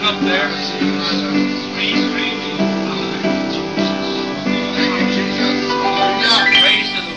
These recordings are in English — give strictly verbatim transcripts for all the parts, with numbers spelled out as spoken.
up there. Praise the Lord. Praise the Lord.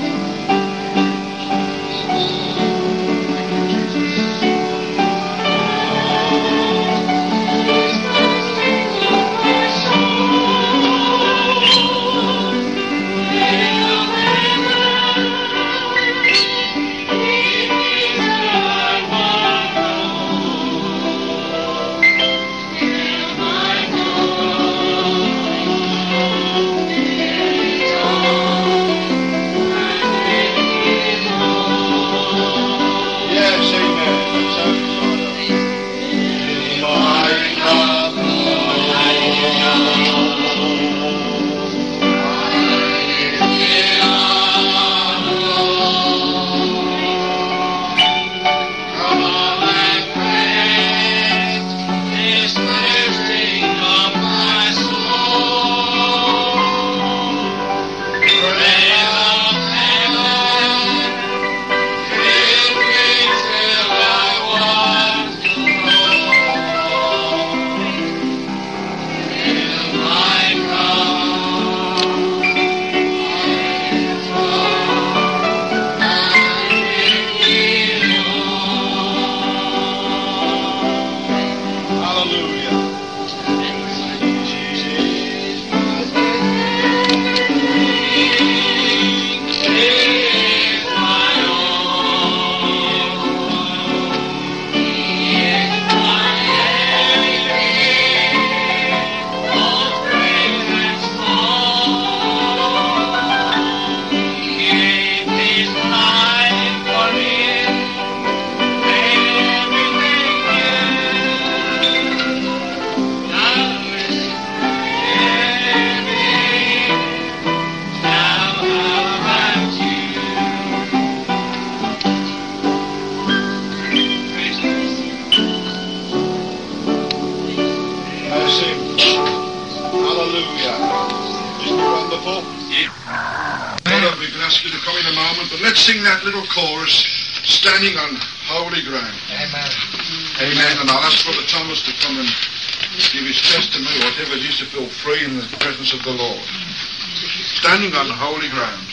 Chorus, standing on holy ground. Amen. Amen. And I'll ask Brother Thomas to come and give his testimony, whatever it is, to feel free in the presence of the Lord. Standing on holy ground.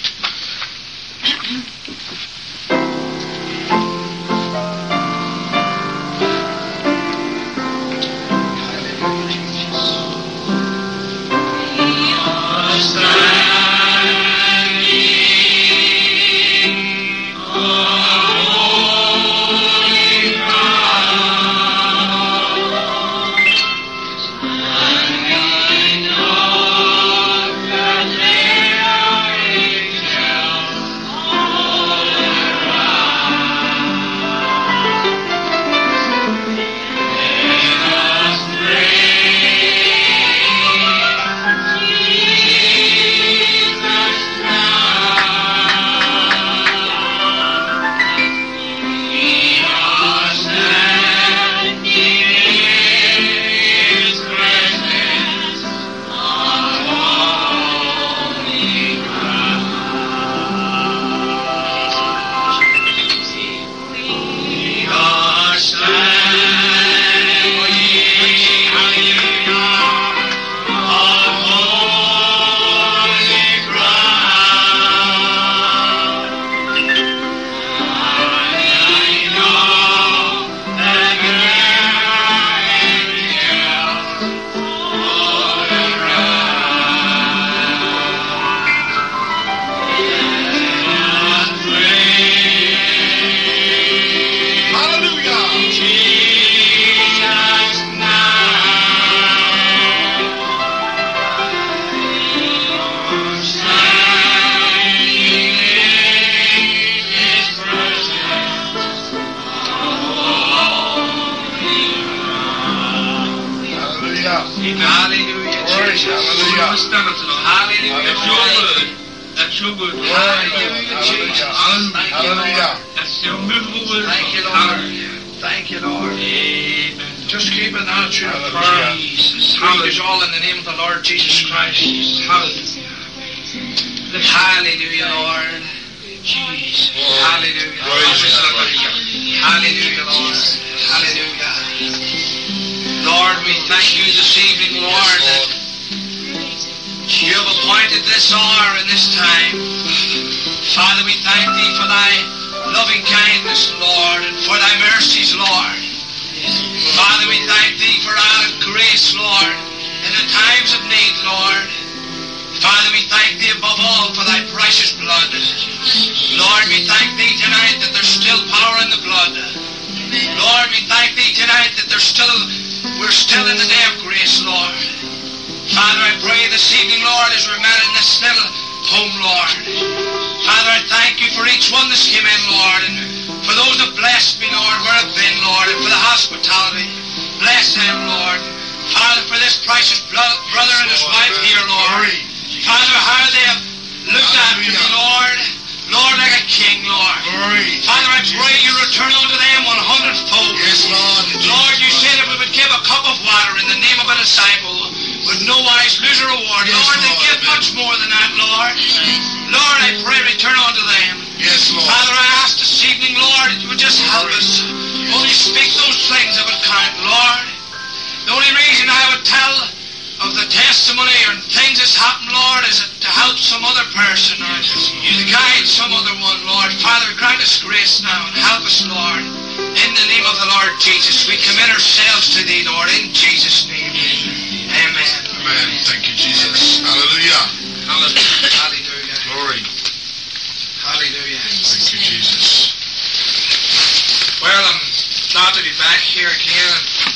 Lord, Lord, we thank you this evening, Lord, that you have appointed this hour and this time. Father, we thank thee for thy loving kindness, Lord, and for thy mercies, Lord. Father, we thank thee for added grace, Lord, in the times of need, Lord. Father, we thank thee above all for thy precious blood. Lord, we thank thee tonight that there's still power in the blood. Lord, we thank thee tonight that there's still, we're still in the day of grace, Lord. Father, I pray this evening, Lord, as we're met in this little home, Lord. Father, I thank you for each one that's came in, Lord, and for those that blessed me, Lord, where I've been, Lord, and for the hospitality. Bless them, Lord. Father, for this precious bro- brother and his wife here, Lord. Father, how they have looked after me, Lord. Lord, like a king, Lord. Father, I pray you return unto them one hundredfold. Yes, Lord. Lord, you said if we would give a cup of water in the name of a disciple, would no wise lose a reward. Yes, Lord, they Lord, give amen. much more than that, Lord. Lord, I pray return unto them. Yes, Lord. Father, I ask this evening, Lord, that you would just help us. Only speak those things that would count, Lord. The only reason I would tell of the testimony or things that's happened, Lord, is it to help some other person or you to guide some other one, Lord. Father, grant us grace now and help us, Lord. In the name of the Lord Jesus, we commit ourselves to thee, Lord, in Jesus' name. Amen. Amen. Thank you, Jesus. Hallelujah. Hallelujah. Hallelujah. Glory. Hallelujah. Thank you, Jesus. Well, I'm glad to be back here again.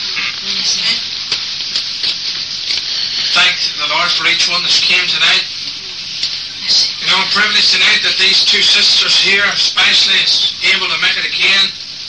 Thank the Lord for each one that's came tonight. You know, I'm privileged tonight that these two sisters here especially is able to make it again.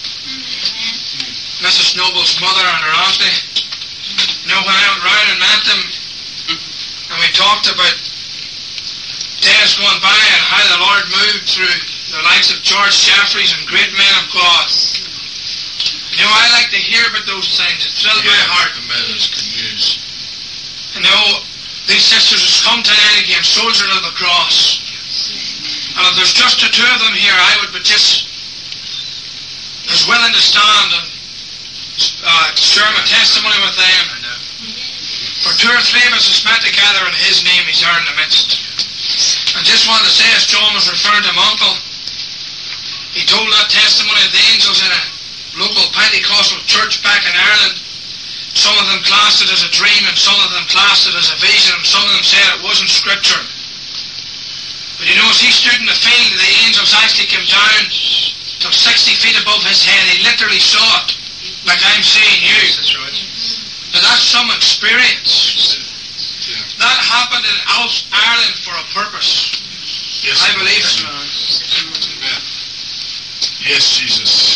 Missus Noble's mother and her auntie. You know, when I went round and met them, and we talked about days gone by and how the Lord moved through the likes of George Jeffreys and great men of God. You know, I like to hear about those things. It thrills my heart. Amen. It's good news. You know, these sisters has come tonight again, soldiers of the cross. And if there's just the two of them here, I would be just as willing to stand and uh, share my testimony with them. For two or three of us has met together in His name, He's there in the midst. I just wanted to say, as John was referring to my uncle, he told that testimony of the angels in a local Pentecostal church back in Ireland. Some of them classed it as a dream, and some of them classed it as a vision, and some of them said it wasn't scripture. But you know, as he stood in the field, the angels actually came down till sixty feet above his head. He literally saw it, like I'm seeing you. That's right. Now that's some experience. Yeah. That happened in Alf, Ireland for a purpose. Yes, I believe it. Amen. Yes, Jesus.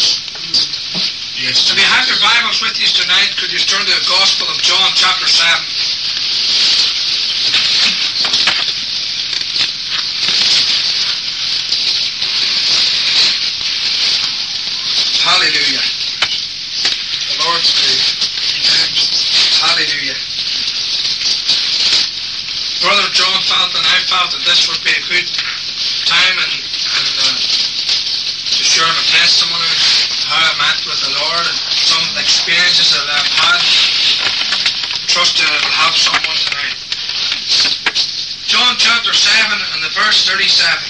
Yes, If you have your Bibles with you tonight, could you turn to the Gospel of John, chapter seven? Hallelujah. the Lord's Day. Hallelujah. Brother John felt and I felt that this would be a good time and, and uh, to share my testimony, how I met with the Lord and some of the experiences that I've had. Trust that it'll help someone tonight. John chapter seven and the verse thirty-seven.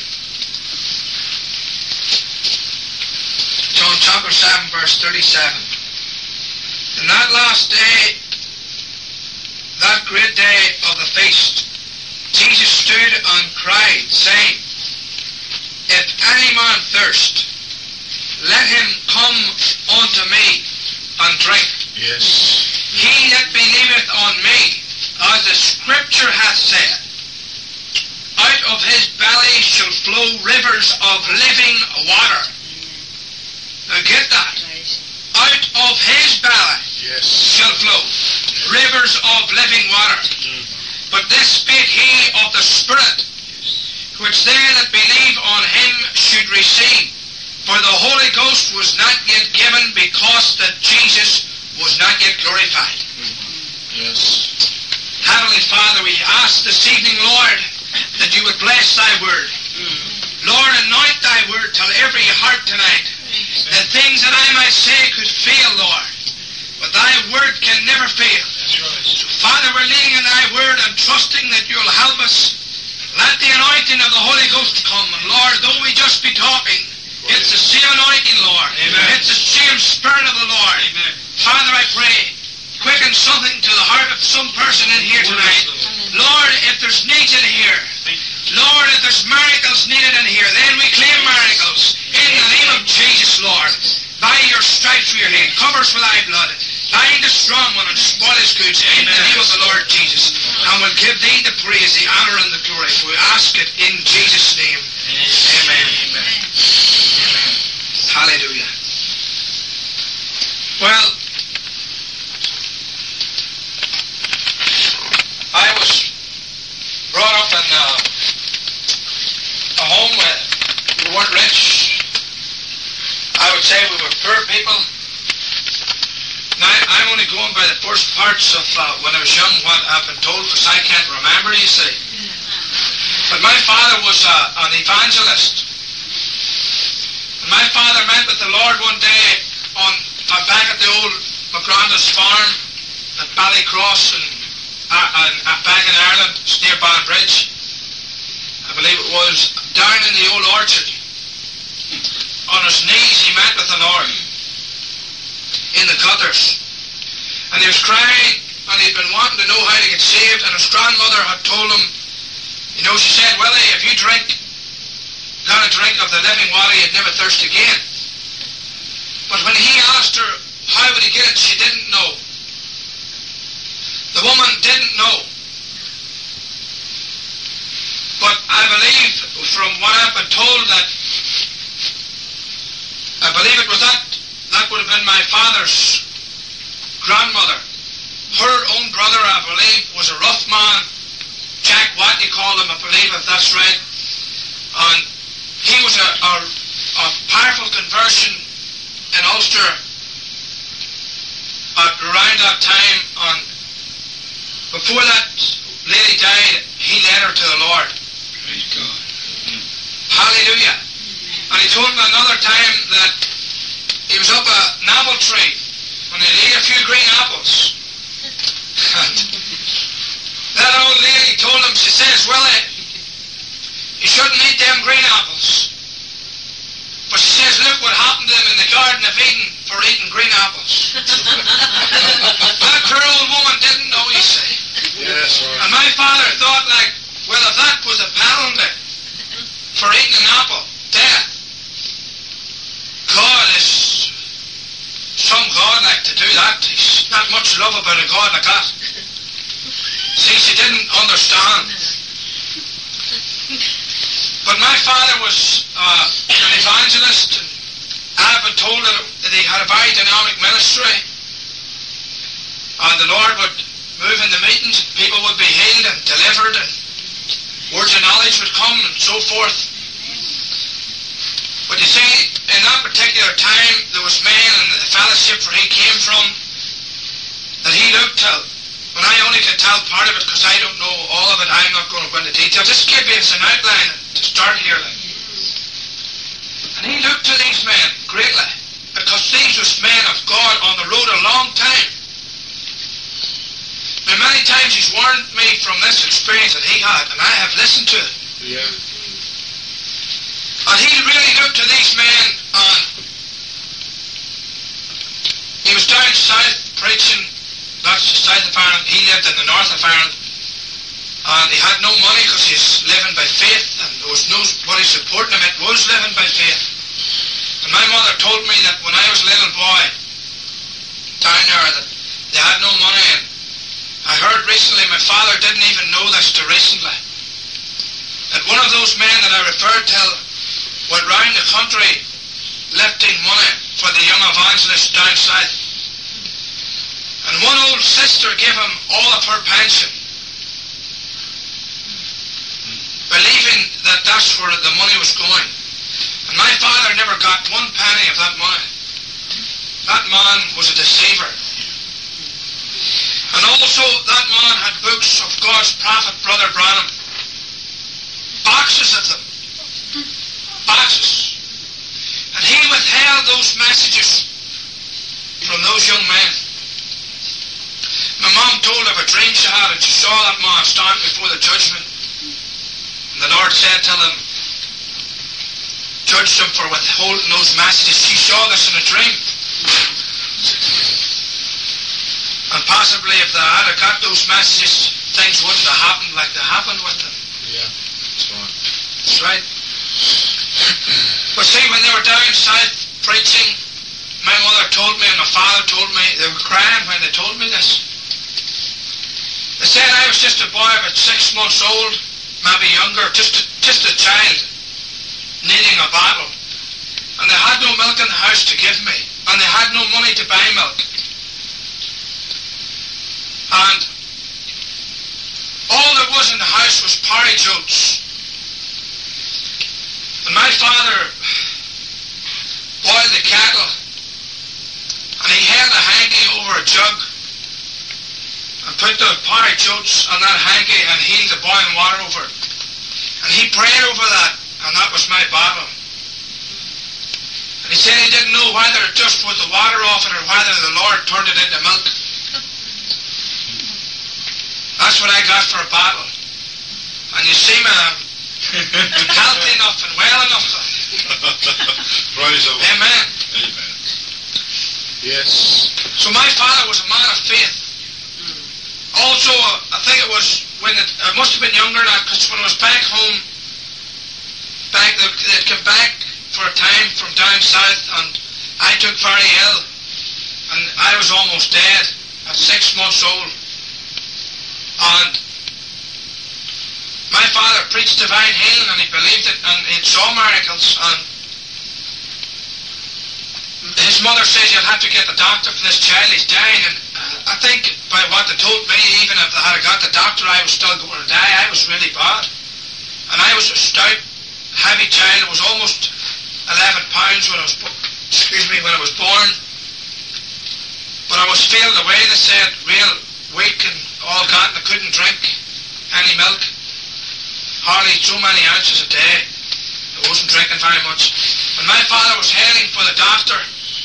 John chapter seven verse thirty-seven. In that last day, that great day of the feast, Jesus stood and cried, saying, If any man thirst, let him come unto me and drink. Yes. He that believeth on me, as the Scripture hath said, out of his belly shall flow rivers of living water. Now get that. Out of his belly Yes. shall flow rivers of living water. But this spake he of the Spirit, which they that believe on him should receive. For the Holy Ghost was not yet given, because that Jesus was not yet glorified. Yes. Heavenly Father, we ask this evening, Lord, that you would bless thy word. Lord, anoint thy word till every heart tonight, the things that I might say could fail, Lord. But Thy word can never fail. That's right. So, Father, we're leaning in Thy word and trusting that You'll help us. Let the anointing of the Holy Ghost come. And Lord, though we just be talking, it's the same anointing, Lord. Amen. It's the same Spirit of the Lord. Amen. Father, I pray, quicken something to the heart of some person in here tonight. Lord, if there's needs in here, Lord, if there's miracles needed in here, then we claim miracles. In the name of Jesus, Lord. By Your stripes we are healed. Cover us with Thy blood. Bind the strong one and spoil his goods. In the name of the Lord Jesus. And we'll give Thee the praise, the honor, and the glory. We ask it in Jesus' name. Amen. Amen. Amen. Hallelujah. Well, I was brought up in uh, a home where we weren't rich. I would say we were poor people. Now, I'm only going by the first parts of uh, when I was young, what I've been told, because I can't remember, you see. But my father was uh, an evangelist. And my father met with the Lord one day on uh, back at the old McGranda's farm at Ballycross and, uh, and uh, back in Ireland, it's near Bonnybridge. I believe it was down in the old orchard. On his knees, he met with the Lord in the gutters. And he was crying, and he'd been wanting to know how to get saved, and his grandmother had told him, you know, she said, Willie, if you drink, got a drink of the living water, you'd never thirst again. But when he asked her how would he get it, she didn't know. The woman didn't know. But I believe, from what I've been told, that I believe it was that, that would have been my father's grandmother. Her own brother, I believe, was a rough man. Jack Watt, you call him, I believe, if that's right. And he was a, a, a powerful conversion in Ulster at around that time. And before that lady died, he led her to the Lord. Praise God. Hallelujah. And he told me another time that he was up an apple tree and he'd eat a few green apples. And that old lady told him, she says, Willie, you shouldn't eat them green apples. But she says, look what happened to them in the Garden of Eden for eating green apples. That poor old woman didn't know, you see. Yes, Lord. And my father thought, like, well, if that was a penalty for eating an apple, death, God is some God like to do that. He's not much love about a God like that. See, she didn't understand. But my father was uh, an evangelist, and I've been told that he had a very dynamic ministry. And the Lord would move in the meetings, and people would be healed and delivered, and words of knowledge would come, and so forth. But you see, in that particular time, there was men in the fellowship where he came from that he looked to. But I only can tell part of it because I don't know all of it. I'm not going to go into detail. Just give me an outline to start here. Like. And he looked to these men greatly because these was men of God on the road a long time. Now, many times he's warned me from this experience that he had, and I have listened to it. Yeah. And he really looked to these men, and he was down south preaching. That's the south of Ireland. He lived in the north of Ireland. And he had no money because he's living by faith, and there was nobody supporting him. It was living by faith. And my mother told me that when I was a little boy down there that they had no money. And I heard recently, my father didn't even know this till recently, that one of those men that I referred to went round the country lifting money for the young evangelists down south. And one old sister gave him all of her pension, believing that that's where the money was going. And my father never got one penny of that money. That man was a deceiver. And also that man had books of God's prophet, Brother Branham. Boxes of them. Boxes. And he withheld those messages from those young men. told of a dream she had, and she saw that man standing before the judgment. And the Lord said to them, judge them for withholding those messages. She saw this in a dream. And possibly if they had got those messages, things wouldn't have happened like they happened with them. Yeah, that's right. That's right. But see, when they were down south preaching, my mother told me and my father told me, they were crying when they told me this. They said I was just a boy about six months old, maybe younger, just a, just a child, needing a bottle. And they had no milk in the house to give me, and they had no money to buy milk. And all there was in the house was porridge oats. And my father boiled the kettle, and he held a hanky over a jug and put the porridge oats on that hanky and heated the boiling water over it. And he prayed over that, and that was my bottle. And he said he didn't know whether it just was the water off it or whether the Lord turned it into milk. That's what I got for a bottle. And you see me, I'm healthy enough and well enough. Praise the Lord. Amen. Amen. Yes. So my father was a man of faith. Also, I think it was when it, it must have been younger than that, because when I was back home, back they, they'd come back for a time from down south, and I took very ill, and I was almost dead at six months old. And my father preached divine healing, and he believed it, and he saw miracles, and his mother says, you'll have to get the doctor for this child, he's dying. And I think by what they told me, even if they had got the doctor, I was still going to die. I was really bad. And I was a stout, heavy child. I was almost eleven pounds when I was, excuse me, when I was born. But I was failed away, they said, real weak and all got, and I couldn't drink any milk. Hardly so many ounces a day. I wasn't drinking very much. When my father was heading for the doctor,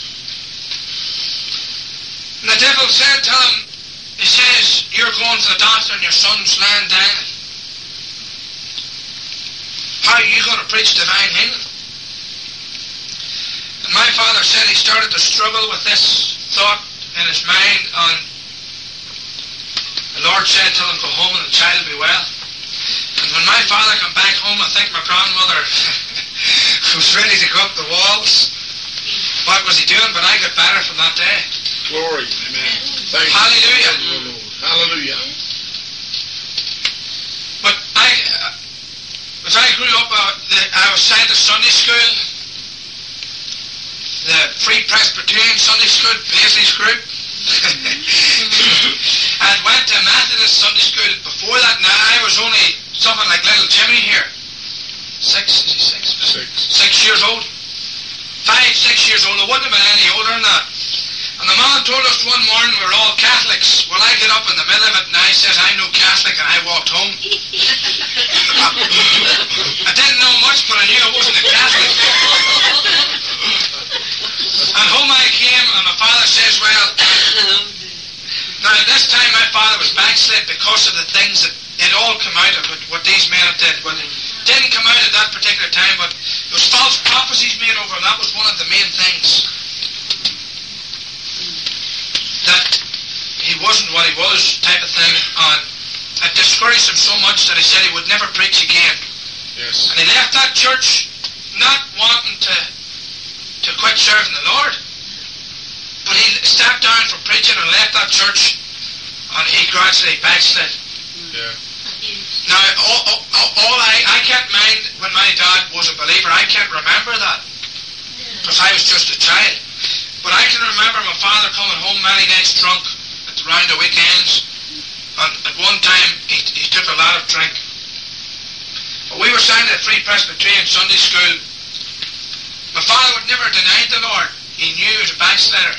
and the devil said to him, he says, you're going to the doctor and your son's lying down. How are you going to preach divine healing? And my father said he started to struggle with this thought in his mind, and the Lord said to him, go home and the child will be well. And when my father came back home, I think my grandmother was ready to go up the walls. What was he doing? But I got better from that day. Glory. Amen. Thank Hallelujah. you, Lord. Hallelujah. But I, uh, as I grew up, uh, the, I was sent to Sunday school, the Free Presbyterian Sunday School, Paisley's group. I went to Methodist Sunday school before that. Now I was only something like little Jimmy here. Six, is he six? Six. Six years old. Five, six years old. I wouldn't have been any older than that. And the man told us one morning we were all Catholics. Well, I get up in the middle of it and I says, I'm no Catholic, and I walked home. I didn't know much, but I knew I wasn't a Catholic. And home I came, and my father says, well, now at this time my father was backslid because of the things that it all come out of it, what these men did. But it didn't come out at that particular time, but there was false prophecies made over him. That was one of the main things. That he wasn't what he was, type of thing. And it discouraged him so much that he said he would never preach again. Yes. And he left that church not wanting to to quit serving the Lord. But he stepped down from preaching and left that church, and he gradually backslid. Yeah. Now, all, all, all I, I can't mind when my dad was a believer. I can't remember that, because I was just a child. But I can remember my father coming home many nights drunk at around the weekends, and at one time he, he took a lot of drink. But we were sent to Free Presbyterian Sunday School. My father would never denied the Lord. He knew he was a backslider.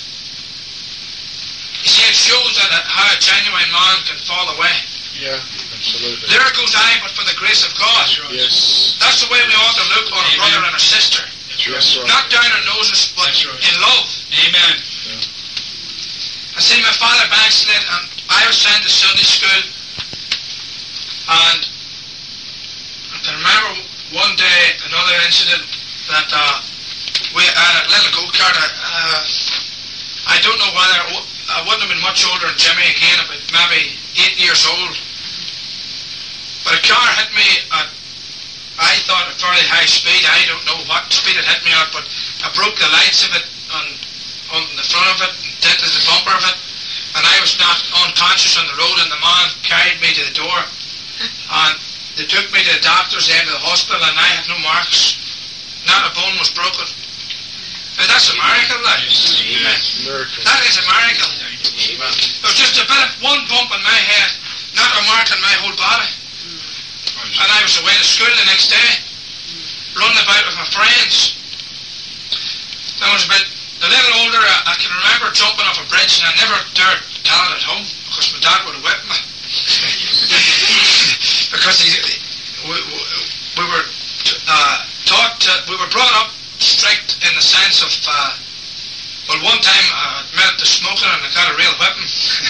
You see, it shows that a, how a genuine man can fall away. Yeah, absolutely. There goes I, but for the grace of God. Yes. That's the way we ought to look on a brother and a sister. That's right. Not down our noses, but That's right. in love. Amen. I see my father backslid, and I was sent to Sunday school, and I can remember one day another incident that uh, we had a little go-kart. Uh, I don't know whether I wouldn't have been much older than Jimmy again, about maybe eight years old. But a car hit me at, I thought, at fairly high speed. I don't know what speed it hit me at, but I broke the lights of it on, on the front of it, dented the bumper of it, and I was knocked unconscious on the road, and the man carried me to the door, and they took me to the doctor's end of the hospital, and I had no marks. Not a bone was broken. Now that's a miracle, that is. That is a miracle. There was just a bit of one bump in my head, not a mark on my whole body. And I was away to school the next day, running about with my friends. I was about a little older. I, I can remember jumping off a bridge, and I never dared tell it at home, because my dad would have whipped me. Because he, we, we, we were uh, taught, to, we were brought up strict in the sense of, uh, well, one time I admitted to smoking and I got a real whipping.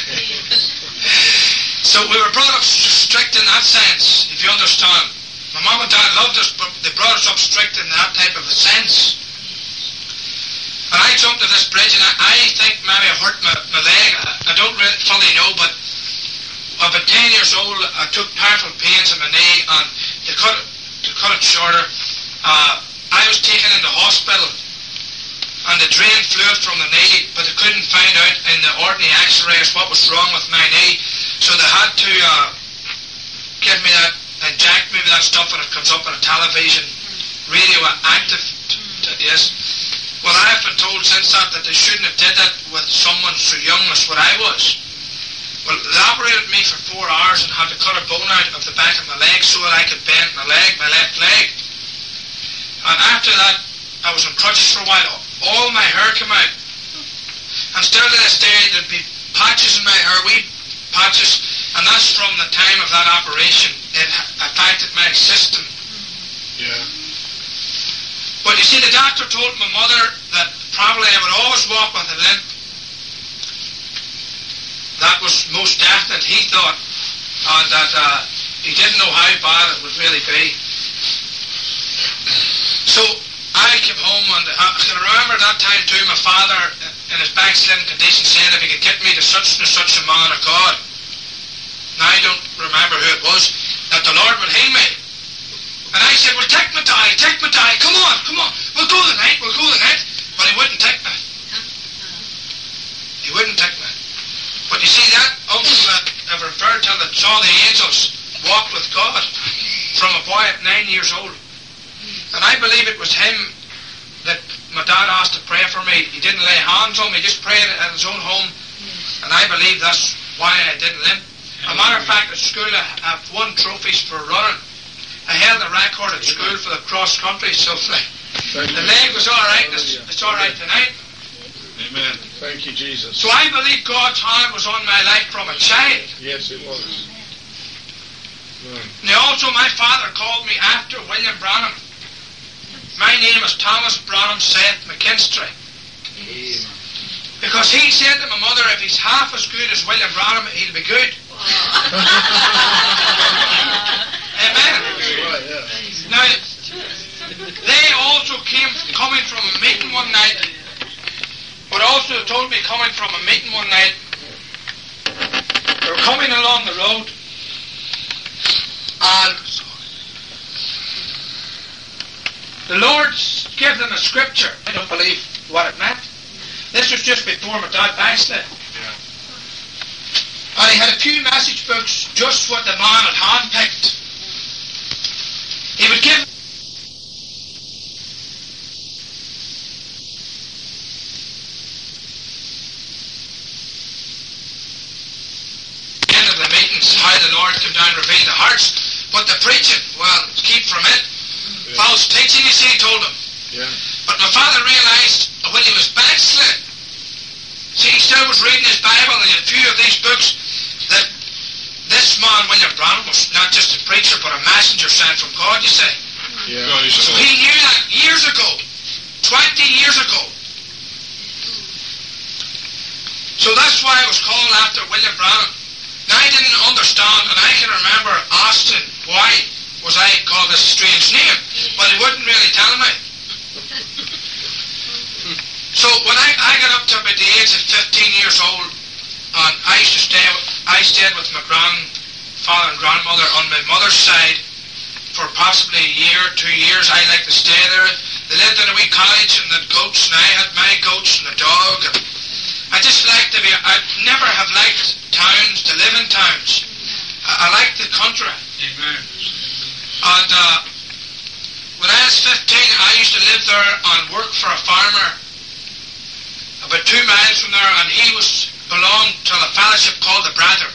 So we were brought up strict in that sense, if you understand. My mum and dad loved us, but they brought us up strict in that type of a sense. And I jumped to this bridge, and I, I think maybe I hurt my, my leg. I, I don't really fully know, but about ten years old, I took powerful pains in my knee, and to cut it, to cut it shorter, uh, I was taken into hospital, and they drained fluid from the knee, but they couldn't find out in the ordinary x-rays what was wrong with my knee, so they had to uh, give me that, inject me with that stuff, and it comes up on a television, radioactive, yes. Well, I have been told since that that they shouldn't have did that with someone so young as what I was. Well, they operated me for four hours and had to cut a bone out of the back of my leg so that I could bend my leg, my left leg. And after that, I was on crutches for a while. All my hair came out. And still to this day, there'd be patches in my hair, wee patches, and that's from the time of that operation. It affected my system. Yeah. But you see, the doctor told my mother that probably I would always walk with a limp. That was most definite, he thought, and that uh, he didn't know how bad it would really be. So I came home, and I can remember that time too, my father, in his backsliding condition, said if he could get me to such and such a man of God, now I don't remember who it was, that the Lord would heal me. And I said, well, take me, Daddy, take me, Daddy, come on, come on, we'll go tonight, we'll go tonight. But he wouldn't take me. He wouldn't take me. But you see, that uncle that I referred to that saw the angels walk with God from a boy at nine years old. And I believe it was him that my dad asked to pray for me. He didn't lay hands on me, he just prayed at his own home. And I believe that's why I didn't limp. A matter of fact, at school I have won trophies for running. I held the record at school for the cross-country, so the leg was all right, it's, it's all right tonight. Amen. Thank you, Jesus. So I believe God's hand was on my life from a child. Yes, it was. Right. Now also my father called me after William Branham. My name is Thomas Branham Seth McKinstry. Amen. Because he said to my mother, if he's half as good as William Branham, he'll be good. Amen. Right, yeah. Now, they also came coming from a meeting one night, but also told me coming from a meeting one night, they were coming along the road, and the Lord gave them a scripture. I don't believe what it meant. This was just before my dad backslid. Yeah. And he had a few message books, just what the man had handpicked. He would give end of the meetings how the Lord came down and revealed the hearts. But the preaching, well, keep from it. Yeah. False teaching, you see, he told him. Yeah. But my father realised when he was backslid, see, he still was reading his Bible and a few of these books, that this man, William Branham, was not just a preacher, but a messenger sent from God, you see. Yeah. So he knew that years ago, twenty years ago. So that's why I was called after William Branham. I didn't understand, and I can remember asking why was I called this strange name, but he wouldn't really tell me. So when I, I got up to about the age of fifteen years old, and I used to stay, I stayed with my grandfather and grandmother on my mother's side for possibly a year, two years. I liked to stay there. They lived in a wee cottage and had goats, and I had my goats and a dog. And I just liked to be, I'd never have liked towns, to live in towns. I, I liked the country. Amen. And uh, when I was fifteen, I used to live there and work for a farmer about two miles from there, and he was belonged to a fellowship called the Brethren.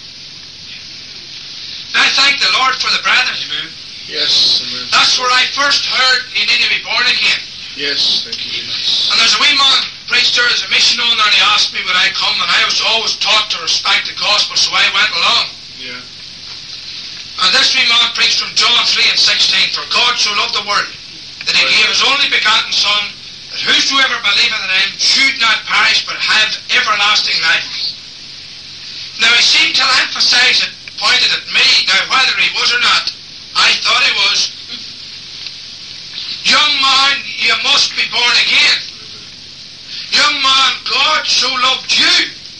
And I thank the Lord for the Brethren. Amen. Yes. Amen. That's where I first heard you need to be born again. Yes. Thank you, Jesus. And there's a wee man preached there as a mission on, and he asked me would I come, and I was always taught to respect the gospel, so I went along. Yeah. And this wee man preached from John three and sixteen, for God so loved the world that he gave his only begotten Son, that whosoever believeth in him should not perish but have everlasting life. Now he seemed to emphasize it, pointed at me. Now whether he was or not, I thought he was. Young man, you must be born again. Young man, God so loved you.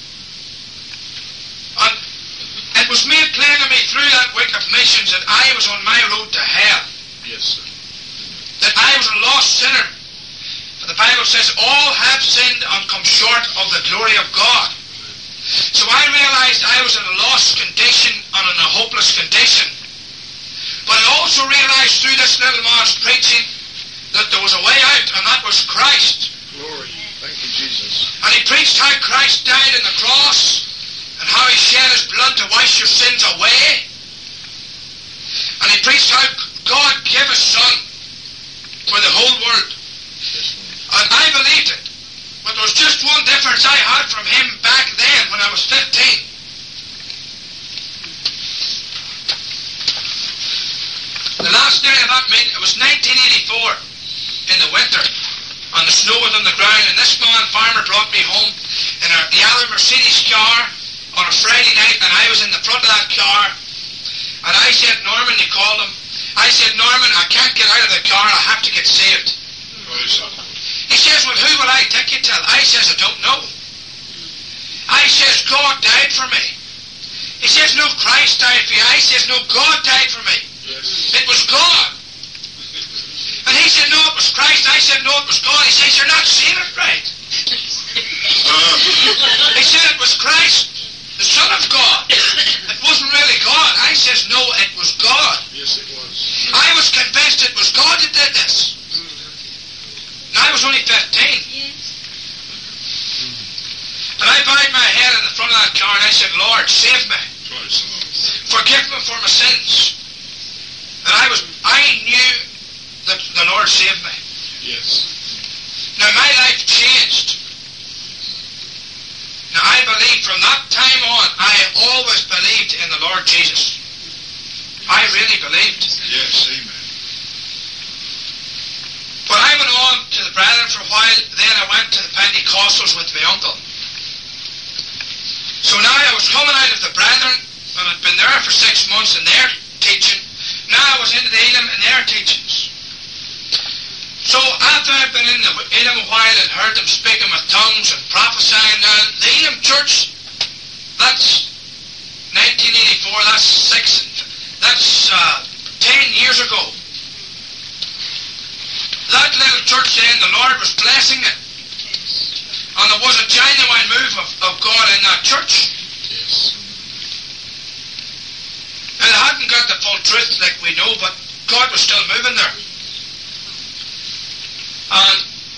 And it was made plain to me through that week of missions that I was on my road to hell. Yes, sir. That I was a lost sinner. For the Bible says, all have sinned and come short of the glory of God. So I realized I was in a lost condition and in a hopeless condition. But I also realized through this little man's preaching that there was a way out, and that was Christ. Glory. Thank you, Jesus. And he preached how Christ died on the cross, and how he shed his blood to wash your sins away. And he preached how God gave his Son for the whole world. Yes, Lord. And I believed it. But there was just one difference I had from him back then when I was fifteen. The last day of that meeting, it was nineteen eighty-four, in the winter, and the snow was on the ground, and this man, farmer, brought me home in a yellow Mercedes car on a Friday night, and I was in the front of that car, and I said, Norman, you called him, I said, Norman, I can't get out of the car, I have to get saved. Praise the Lord. He says, well, who will I take you to? I says, I don't know. I says, God died for me. He says, no, Christ died for you. I says, no, God died for me. Yes. It was God. And he said, no, it was Christ. I said, no, it was God. He says, you're not seeing it right. Uh, He said, it was Christ, the Son of God. It wasn't really God. I says, no, it was God. yes, it was. I was convinced it was God that did this. And I was only fifteen. And I bowed my head in the front of that car and I said, Lord, save me. Praise the Lord. Forgive me for my sins. And I was, I knew that the Lord saved me. Yes. Now my life changed. Now I believe from that time on, I always believed in the Lord Jesus. I really believed. Yes, amen. But I went on to the Brethren for a while, then I went to the Pentecostals with my uncle. So now I was coming out of the Brethren, and I'd been there for six months in their teaching. Now I was into the Elim and their teachings. So after I'd been in the Elim a while and heard them speaking with tongues and prophesying, now the Elim church, that's nineteen eighty-four, that's six, that's uh, ten years ago. That little church then, the Lord was blessing it. And there was a genuine move of, of God in that church. Yes. And it hadn't got the full truth like we know, but God was still moving there. And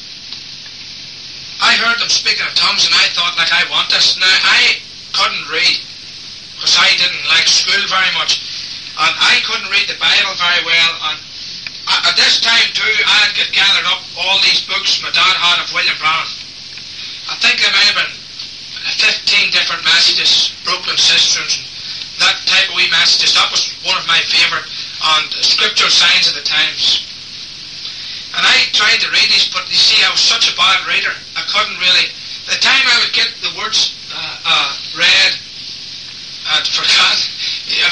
I heard them speaking in tongues, and I thought, like, I want this. Now, I couldn't read, because I didn't like school very much. And I couldn't read the Bible very well, and at this time too, I had got gathered up all these books my dad had of William Branham. I think there might have been fifteen different messages, broken cisterns, and that type of wee messages. That was one of my favourite, and scriptural signs of the times. And I tried to read these, but you see, I was such a bad reader. I couldn't really. The time I would get the words uh, uh, read, I'd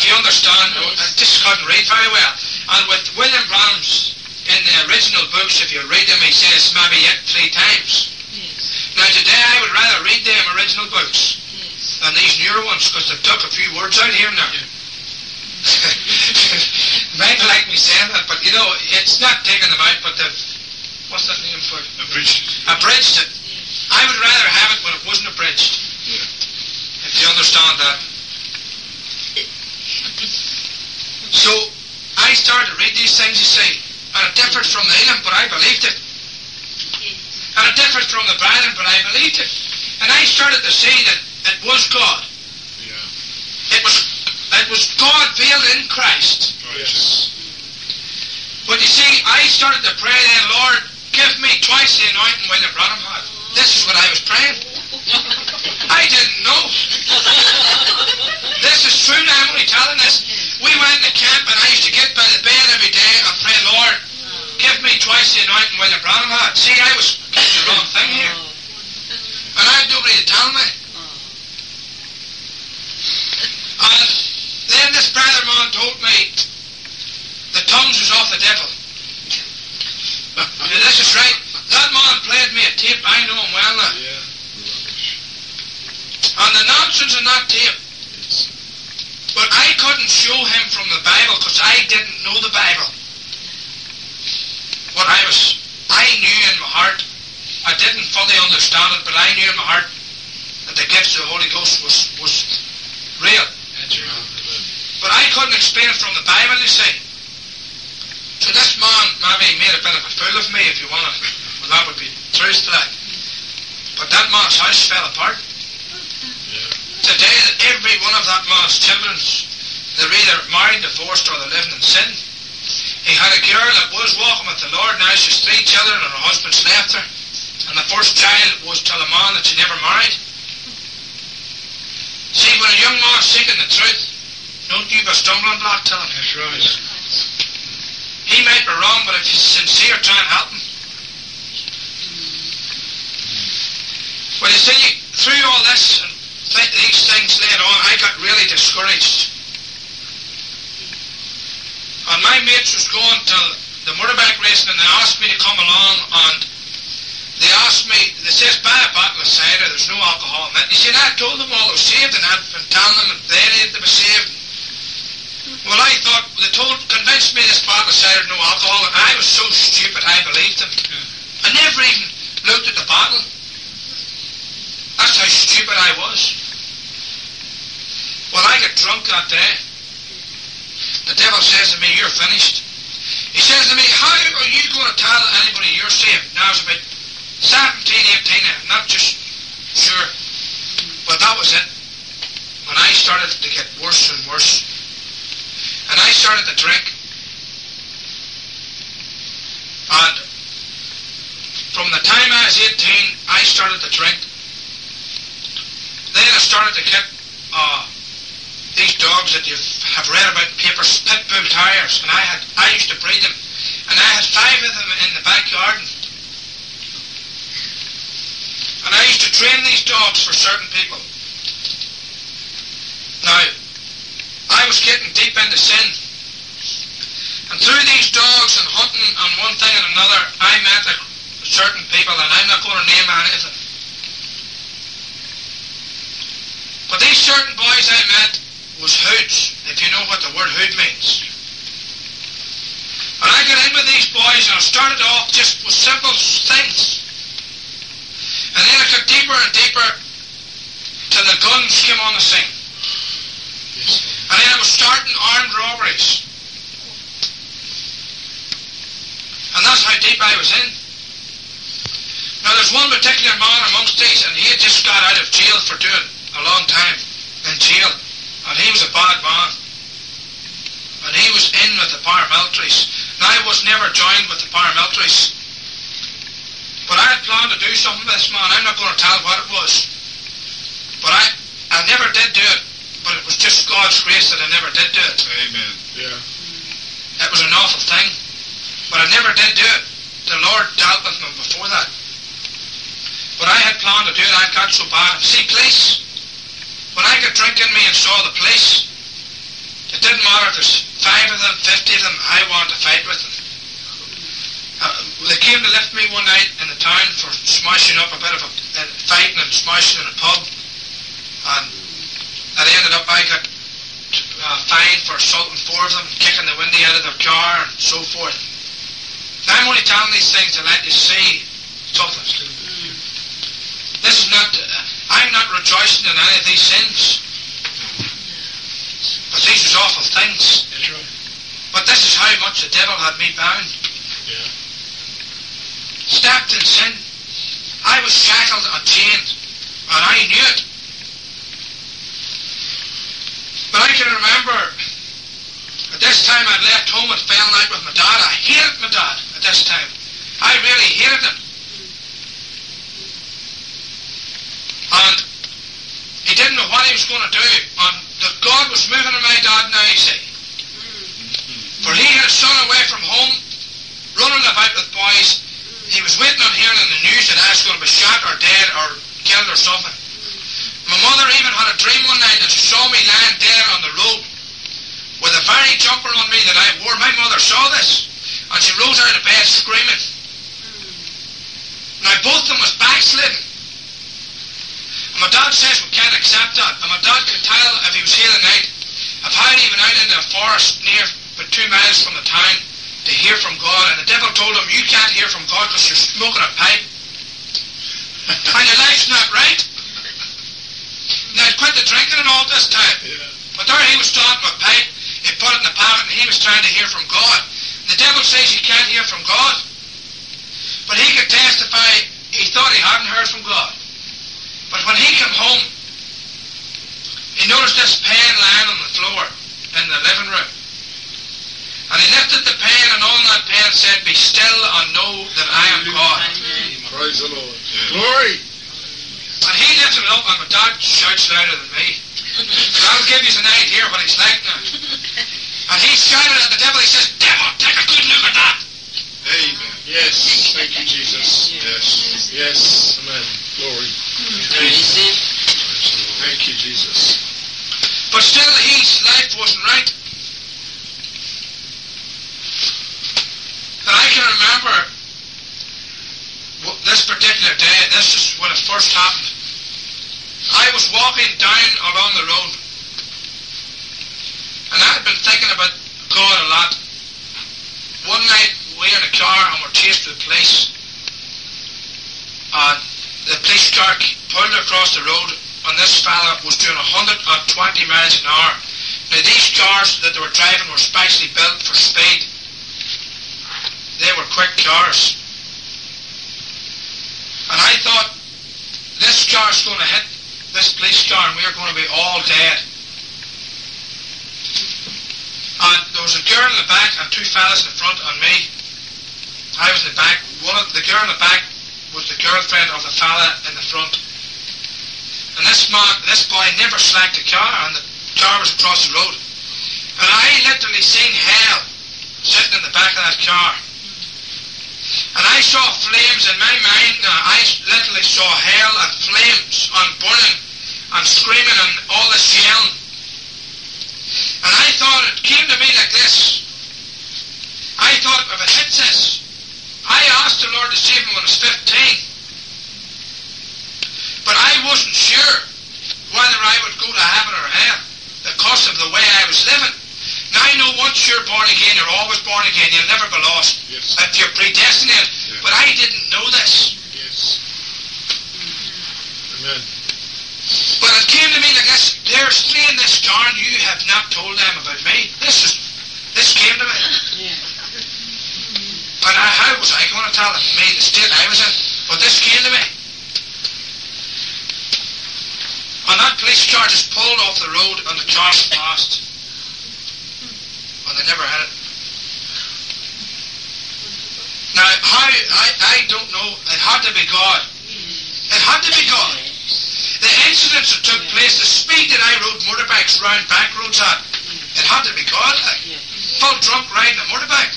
if you understand, I just couldn't read very well. And with William Branham's, in the original books, if you read them, he says maybe it three times. Yes. Now today I would rather read them original books Yes. than these newer ones, because they've took a few words out here now. Might like me saying that, but you know, it's not taking them out, but they've, what's that name for it? Abridged. Abridged it. Yes. I would rather have it when it wasn't abridged, Yeah. if you understand that. So, I started to read these things, you see, and it differed from the Elam, but I believed it. Yes. And it differed from the Brethren, but I believed it. And I started to see that it was God. Yeah. It was it was God veiled in Christ. Yes. But you see, I started to pray then, Lord, give me twice the anointing William Branham had. This is what I was praying. I didn't know. This is true, I'm only telling this. We went in the camp and I used to get by the bed every day and pray, Lord, give me twice the anointing William Branham had. See, I was getting the wrong thing here. And I had nobody to tell me. And then this brother man told me the tongues was off the devil. Now, this is right. That man played me a tape, I know him well now. Yeah. And the nonsense in that tape. But I couldn't show him from the Bible because I didn't know the Bible. But I was, I knew in my heart, I didn't fully understand it, but I knew in my heart that the gifts of the Holy Ghost was, was real. But I couldn't explain it from the Bible, you see. So this man maybe made a bit of a fool of me, if you want to, well, that would be truth to that. But that man's house fell apart. Today, that every one of that man's children, they're either married, divorced, or they're living in sin. He had a girl that was walking with the Lord. Now she's three children and her husband's left her. And the first child was to a man that she never married. See, when a young man's seeking the truth, don't you be a stumbling block to him. That's right. He might be wrong, but if he's sincere, try and help him. Well, you see, through all this and th- these things later on, I got really discouraged. And my mates was going to the motorbike racing and they asked me to come along and they asked me, they says, buy a bottle of cider, there's no alcohol in it. You see, and I told them all they were saved and I'd been telling them that they needed to be saved. Well, I thought, they told, convinced me this bottle of cider no alcohol, and I was so stupid I believed them. I never even looked at the bottle. That's how stupid I was. Well, I got drunk that day. The devil says to me, you're finished. He says to me, how are you going to tell anybody you're saved? Now I was about seventeen, eighteen, I'm not just sure. But that was it. When I started to get worse and worse. And I started to drink. And from the time I was eighteen, I started to drink. Then I started to get uh, these dogs that you have read about in papers, pit bull terriers, and I had I used to breed them, and I had five of them in the backyard. And I used to train these dogs for certain people. Now, I was getting deep into sin. And through these dogs and hunting and one thing and another, I met a, certain people, and I'm not going to name any of them. But these certain boys I met was hoods, if you know what the word hood means. And I got in with these boys and I started off just with simple things. And then I got deeper and deeper till the guns came on the scene. And then I was starting armed robberies. And that's how deep I was in. Now there's one particular man amongst these, and he had just got out of jail for doing a long time in jail. And he was a bad man. And he was in with the paramilitaries. Now I was never joined with the paramilitaries. But I had planned to do something with this man. I'm not going to tell what it was. But I, I never did do it. But it was just God's grace that I never did do it. Amen. Yeah. It was an awful thing. But I never did do it. The Lord dealt with me before that. But I had planned to do it. I got so bad. See, police, when I got drink in me and saw the police, the It didn't matter if there's five of them, fifty of them, I wanted to fight with them. Uh, they came to lift me one night in the town for smashing up a bit of a uh, fighting and smashing in a pub. And it ended up I got uh, fined for assaulting four of them, kicking the window out of their car and so forth. Now I'm only telling these things to let you see toughness. This is not, uh, I'm not rejoicing in any of these sins. But these are awful things. But this is how much the devil had me bound. Yeah. Stepped in sin. I was shackled and chained, and I knew it. But I can remember at this time I'd left home and fell out with my dad. I hated my dad at this time. I really hated him. And he didn't know what he was going to do. And that God was moving in my dad now, you see. For he had a son away from home, running about with boys. He was waiting on hearing in the news that I was going to be shot or dead or killed or something. My mother even had a dream one night and she saw me lying dead on the road with a very jumper on me that I wore. My mother saw this and she rose out of bed screaming. Now both of them was backslidden. And my dad says we can't accept that. And my dad could tell if he was here tonight of how he went out into a forest near but two miles from the town to hear from God. And the devil told him, you can't hear from God because you're smoking a pipe. And your life's not right. Now he'd quit the drinking and all this time. Yeah. But there he was starting with a pipe. He put it in the pocket and he was trying to hear from God. The devil says you can't hear from God. But he could testify he thought he hadn't heard from God. But when he came home, he noticed this pen lying on the floor in the living room. And he lifted the pen and on that pen said, be still and know that I am God. Praise the Lord. Yeah. Glory. And he lifted it up and my dad shouts louder than me. That'll give you an idea what he's like now. And he shouted at the devil, he says, devil, take a good look at that. Amen. Yes. Thank you, Jesus. Yes. Yes. Amen. Glory. Praise Him. Thank you, Jesus. But still his life wasn't right. And I can remember this particular day, this is when it first happened. I was walking down along the road and I had been thinking about God a lot. One night we were in a car and were chased with the police. And the police car pulled across the road and this fella was doing one hundred twenty miles an hour. Now these cars that they were driving were specially built for speed. They were quick cars. And I thought, this car's going to hit this police car and we're going to be all dead. And there was a girl in the back and two fellas in the front and me. I was in the back. One of the girl in the back was the girlfriend of the fella in the front. And this man, this boy never slacked a car and the car was across the road. And I literally seen hell sitting in the back of that car. And I saw flames in my mind. Now, I literally saw hell and flames and burning and screaming and all this yelling. And I thought, it came to me like this. I thought, if it hits us, I asked the Lord to save me when I was fifteen. But I wasn't sure whether I would go to heaven or hell because of the way I was living. Now I know once you're born again, you're always born again. You'll never be lost. Yes. If you're predestinated. Yeah. But I didn't know this. Yes. Amen. But it came to me like this. There's three in this car and you have not told them about me. This is, this came to me. And I, how was I going to tell them? Me, the state I was in. But this came to me. And that police car just pulled off the road and the car passed. And they never had it. Now, how, I, I don't know. It had to be God. It had to be God. The incidents that took place, the speed that I rode motorbikes round back roads at, it had to be God. Like, full drunk riding a motorbike.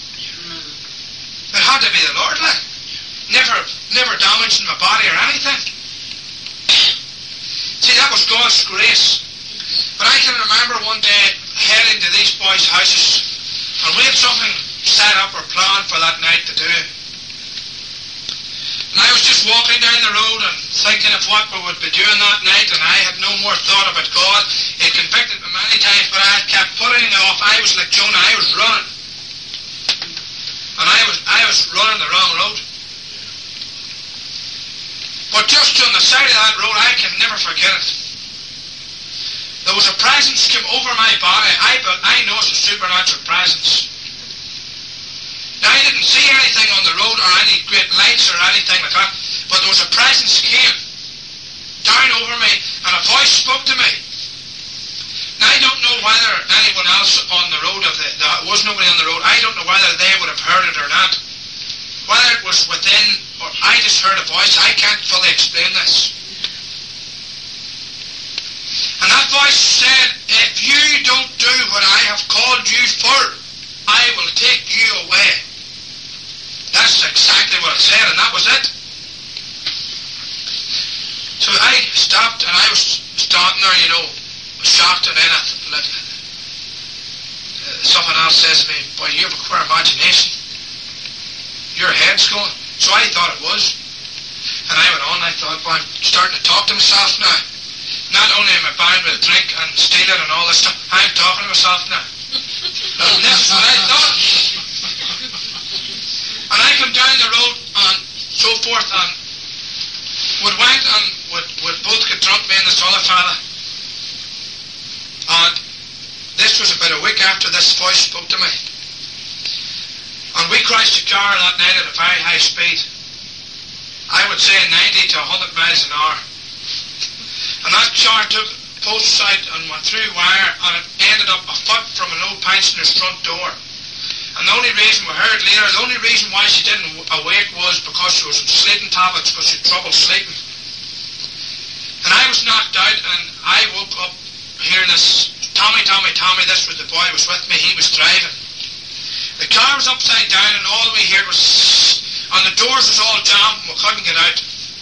It had to be the Lord. Like, never, never damaging my body or anything. See, that was God's grace. But I can remember one day heading boys' houses, and we had something set up or planned for that night to do. And I was just walking down the road and thinking of what we would be doing that night, and I had no more thought about God. He had convicted me many times, but I had kept putting it off. I was like Jonah, I was running. And I was I was running the wrong road. But just on the side of that road, I can never forget it. There was a presence came over my body. I but I know it's a supernatural presence. Now, I didn't see anything on the road or any great lights or anything like that, but there was a presence came down over me, and a voice spoke to me. Now, I don't know whether anyone else on the road, of the, there was nobody on the road, I don't know whether they would have heard it or not. Whether it was within, or I just heard a voice, I can't fully explain this. And that voice said, if you don't do what I have called you for, I will take you away. That's exactly what it said, and that was it. So I stopped, and I was standing there, you know, shocked, and then I like, uh, someone else says to me, boy, you have a queer imagination. Your head's going. So I thought it was. And I went on, I thought, boy, I'm starting to talk to myself now. Not only am I bound with drink and stealing and all this stuff, I'm talking to myself now. And this is what I thought. And I come down the road and so forth, and we went and we would both get drunk, me and this other fella. And this was about a week after this voice spoke to me. And we crashed a car that night at a very high speed. I would say ninety to one hundred miles an hour. And that car took posts out and went through wire, and it ended up a foot from an old pensioner's front door. And the only reason we heard later, the only reason why she didn't awake was because she was on sleeping tablets, because she had trouble sleeping. And I was knocked out, and I woke up hearing this, Tommy, Tommy, Tommy, this was the boy who was with me, he was driving. The car was upside down, and all we heard was, and the doors was all jammed, and we couldn't get out.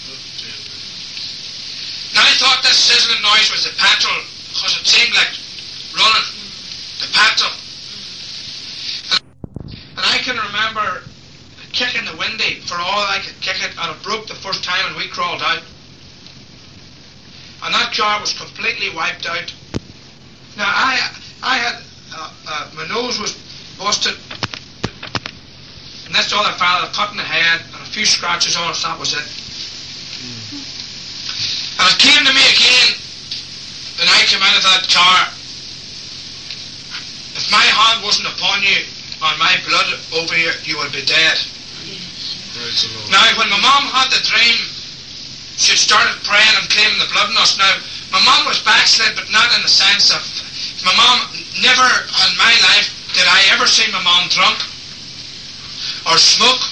Now I thought this sizzling noise was the petrol, because it seemed like running, the petrol. And, and I can remember kicking the windy for all I could kick it, and it broke the first time, and we crawled out. And that car was completely wiped out. Now I, I had, uh, uh, my nose was busted, and this other fella cut in the head, and a few scratches on it, that was it. And it came to me again when I came out of that car. If my hand wasn't upon you, and my blood over you, you would be dead. Praise the Lord. Now, when my mom had the dream, she started praying and claiming the blood in us. Now, my mom was backslid, but not in the sense of, my mom, never in my life did I ever see my mom drunk or smoke.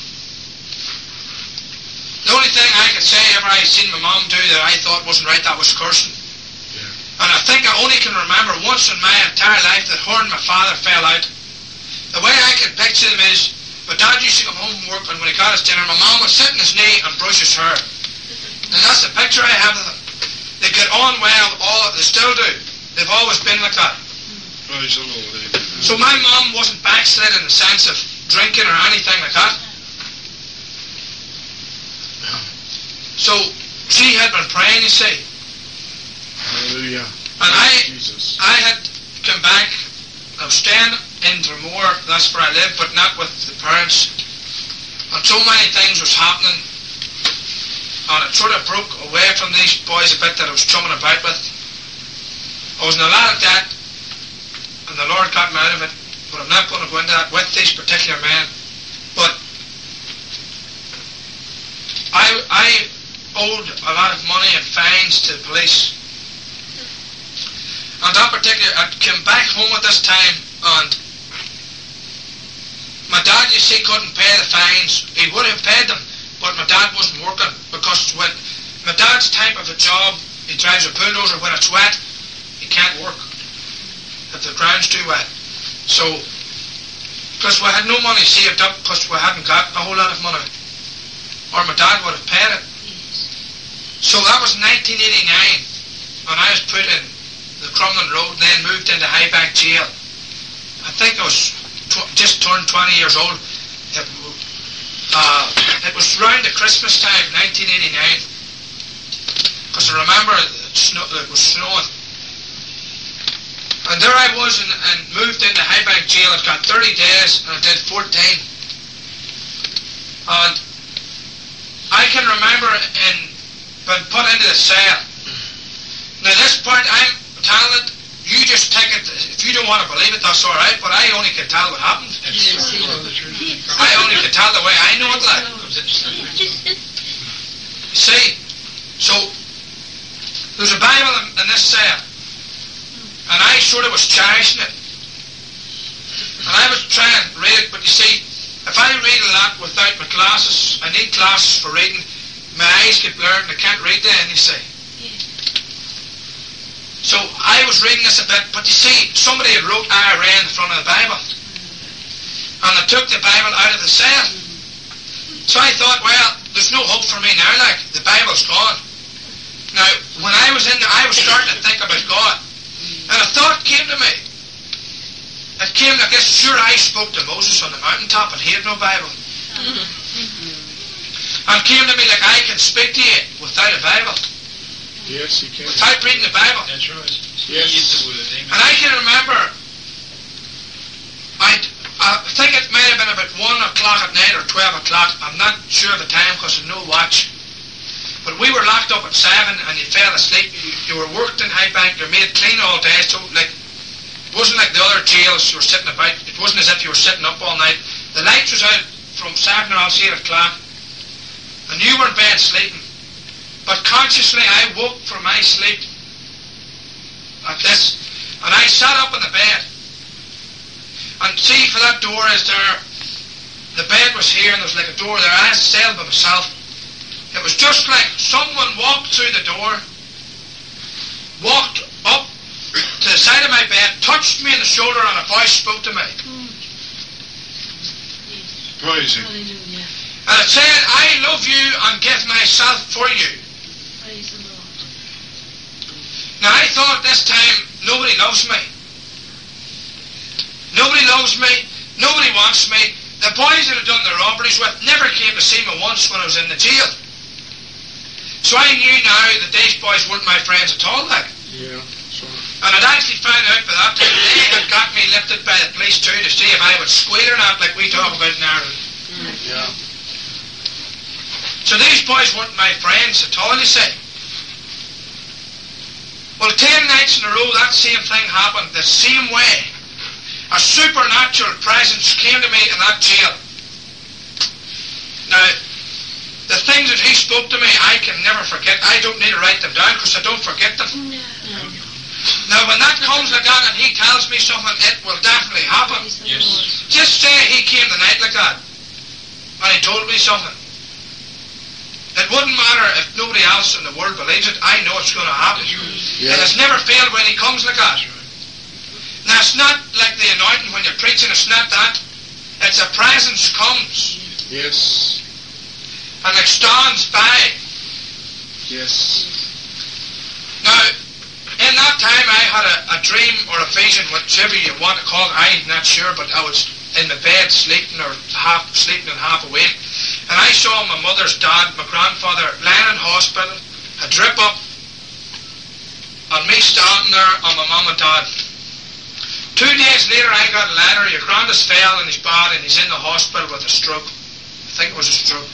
The only thing I could say ever I seen my mom do that I thought wasn't right, that was cursing. Yeah. And I think I only can remember once in my entire life that her and my father fell out. The way I can picture them is, my dad used to come home from work, and when he got his dinner, my mom would sit in his knee and brush his hair. And that's the picture I have of them. They get on well, all they still do. They've always been like that. Praise the Lord. Amen. So my mom wasn't backslid in the sense of drinking or anything like that. So she had been praying, you see. Hallelujah. And I, Jesus. I had come back. I was staying in Dromore, that's where I lived, but not with the parents. And so many things was happening. And it sort of broke away from these boys a bit that I was chumming about with. I was in a lot of debt, and the Lord got me out of it. But I'm not going to go into that with these particular men. But I, I owed a lot of money and fines to the police. And that particular, I came back home at this time, and my dad, you see, couldn't pay the fines. He would have paid them, but my dad wasn't working, because when my dad's type of a job, he drives a bulldozer. When it's wet, he can't work if the ground's too wet. So, because we had no money saved up, because we hadn't got a whole lot of money, or my dad would have paid it. So that was nineteen eighty-nine, and I was put in the Crumlin Road, and then moved into Highbank Jail. I think I was tw- just turned twenty years old. It, uh, it was around the Christmas time, nineteen eighty-nine. Because I remember it, snow- it was snowing. And there I was and, and moved into Highbank Jail. I'd got thirty days and I did fourteen. And I can remember in being put into the cell. Now this part I'm telling it, you just take it, if you don't want to believe it, that's alright, but I only can tell what happened. I only can tell the way I know it like. See, so there's a Bible in, in this cell, and I sort of was cherishing it. And I was trying to read it, but you see, if I read a lot without my glasses, I need glasses for reading, my eyes get blurred and I can't read then, you see. So I was reading this a bit, but you see, somebody had wrote I R A in the front of the Bible. And I took the Bible out of the cell. So I thought, well, there's no hope for me now, like, the Bible's gone. Now, when I was in there, I was starting to think about God. And a thought came to me. It came like this, sure, I spoke to Moses on the mountaintop and he had no Bible. And it came to me like, I can speak to you without a Bible. Yes, you can. Without reading the Bible. That's right. Yes. And I can remember, I I think it might have been about one o'clock at night or twelve o'clock. I'm not sure of the time because there's no watch. But we were locked up at seven and you fell asleep. You, you were worked in Highbank. You're made clean all day. So like, it wasn't like the other jails you were sitting about. It wasn't as if you were sitting up all night. The lights was out from seven or else eight o'clock. And you were in bed sleeping. But consciously I woke from my sleep like this, and I sat up in the bed. And see, for that door is there, the bed was here and there was like a door there. I had a cell by myself. It was just like someone walked through the door, walked up to the side of my bed, touched me in the shoulder, and a voice spoke to me. Praise Him. And it said, I love you and give myself for you. Now I thought this time, nobody loves me. Nobody loves me. Nobody wants me. The boys that I'd done the robberies with never came to see me once when I was in the jail. So I knew now that these boys weren't my friends at all, like. Yeah, sure. And I'd actually found out by that time they had got me lifted by the police too to see if I would squeal or not, like we talk about in Ireland. Yeah. So these boys weren't my friends at all, you see. Well, ten nights in a row, that same thing happened, the same way. A supernatural presence came to me in that jail. Now, the things that he spoke to me, I can never forget. I don't need to write them down because I don't forget them. No. Now, when that comes like that and he tells me something, it will definitely happen. Yes. Just say he came tonight like that and he told me something. It wouldn't matter if nobody else in the world believes it. I know it's going to happen. Yeah. It has never failed when he comes like that. Now, it's not like the anointing when you're preaching. It's not that. It's a presence comes. Yes. And like stands by. Yes. Now, in that time I had a, a dream or a vision, whichever you want to call it. I'm not sure, but I was in my bed sleeping or half sleeping and half awake. And I saw my mother's dad, my grandfather, lying in hospital, a drip up, and me standing there on my mum and dad. Two days later I got a letter, your grandest fell and he's bad and he's in the hospital with a stroke. I think it was a stroke.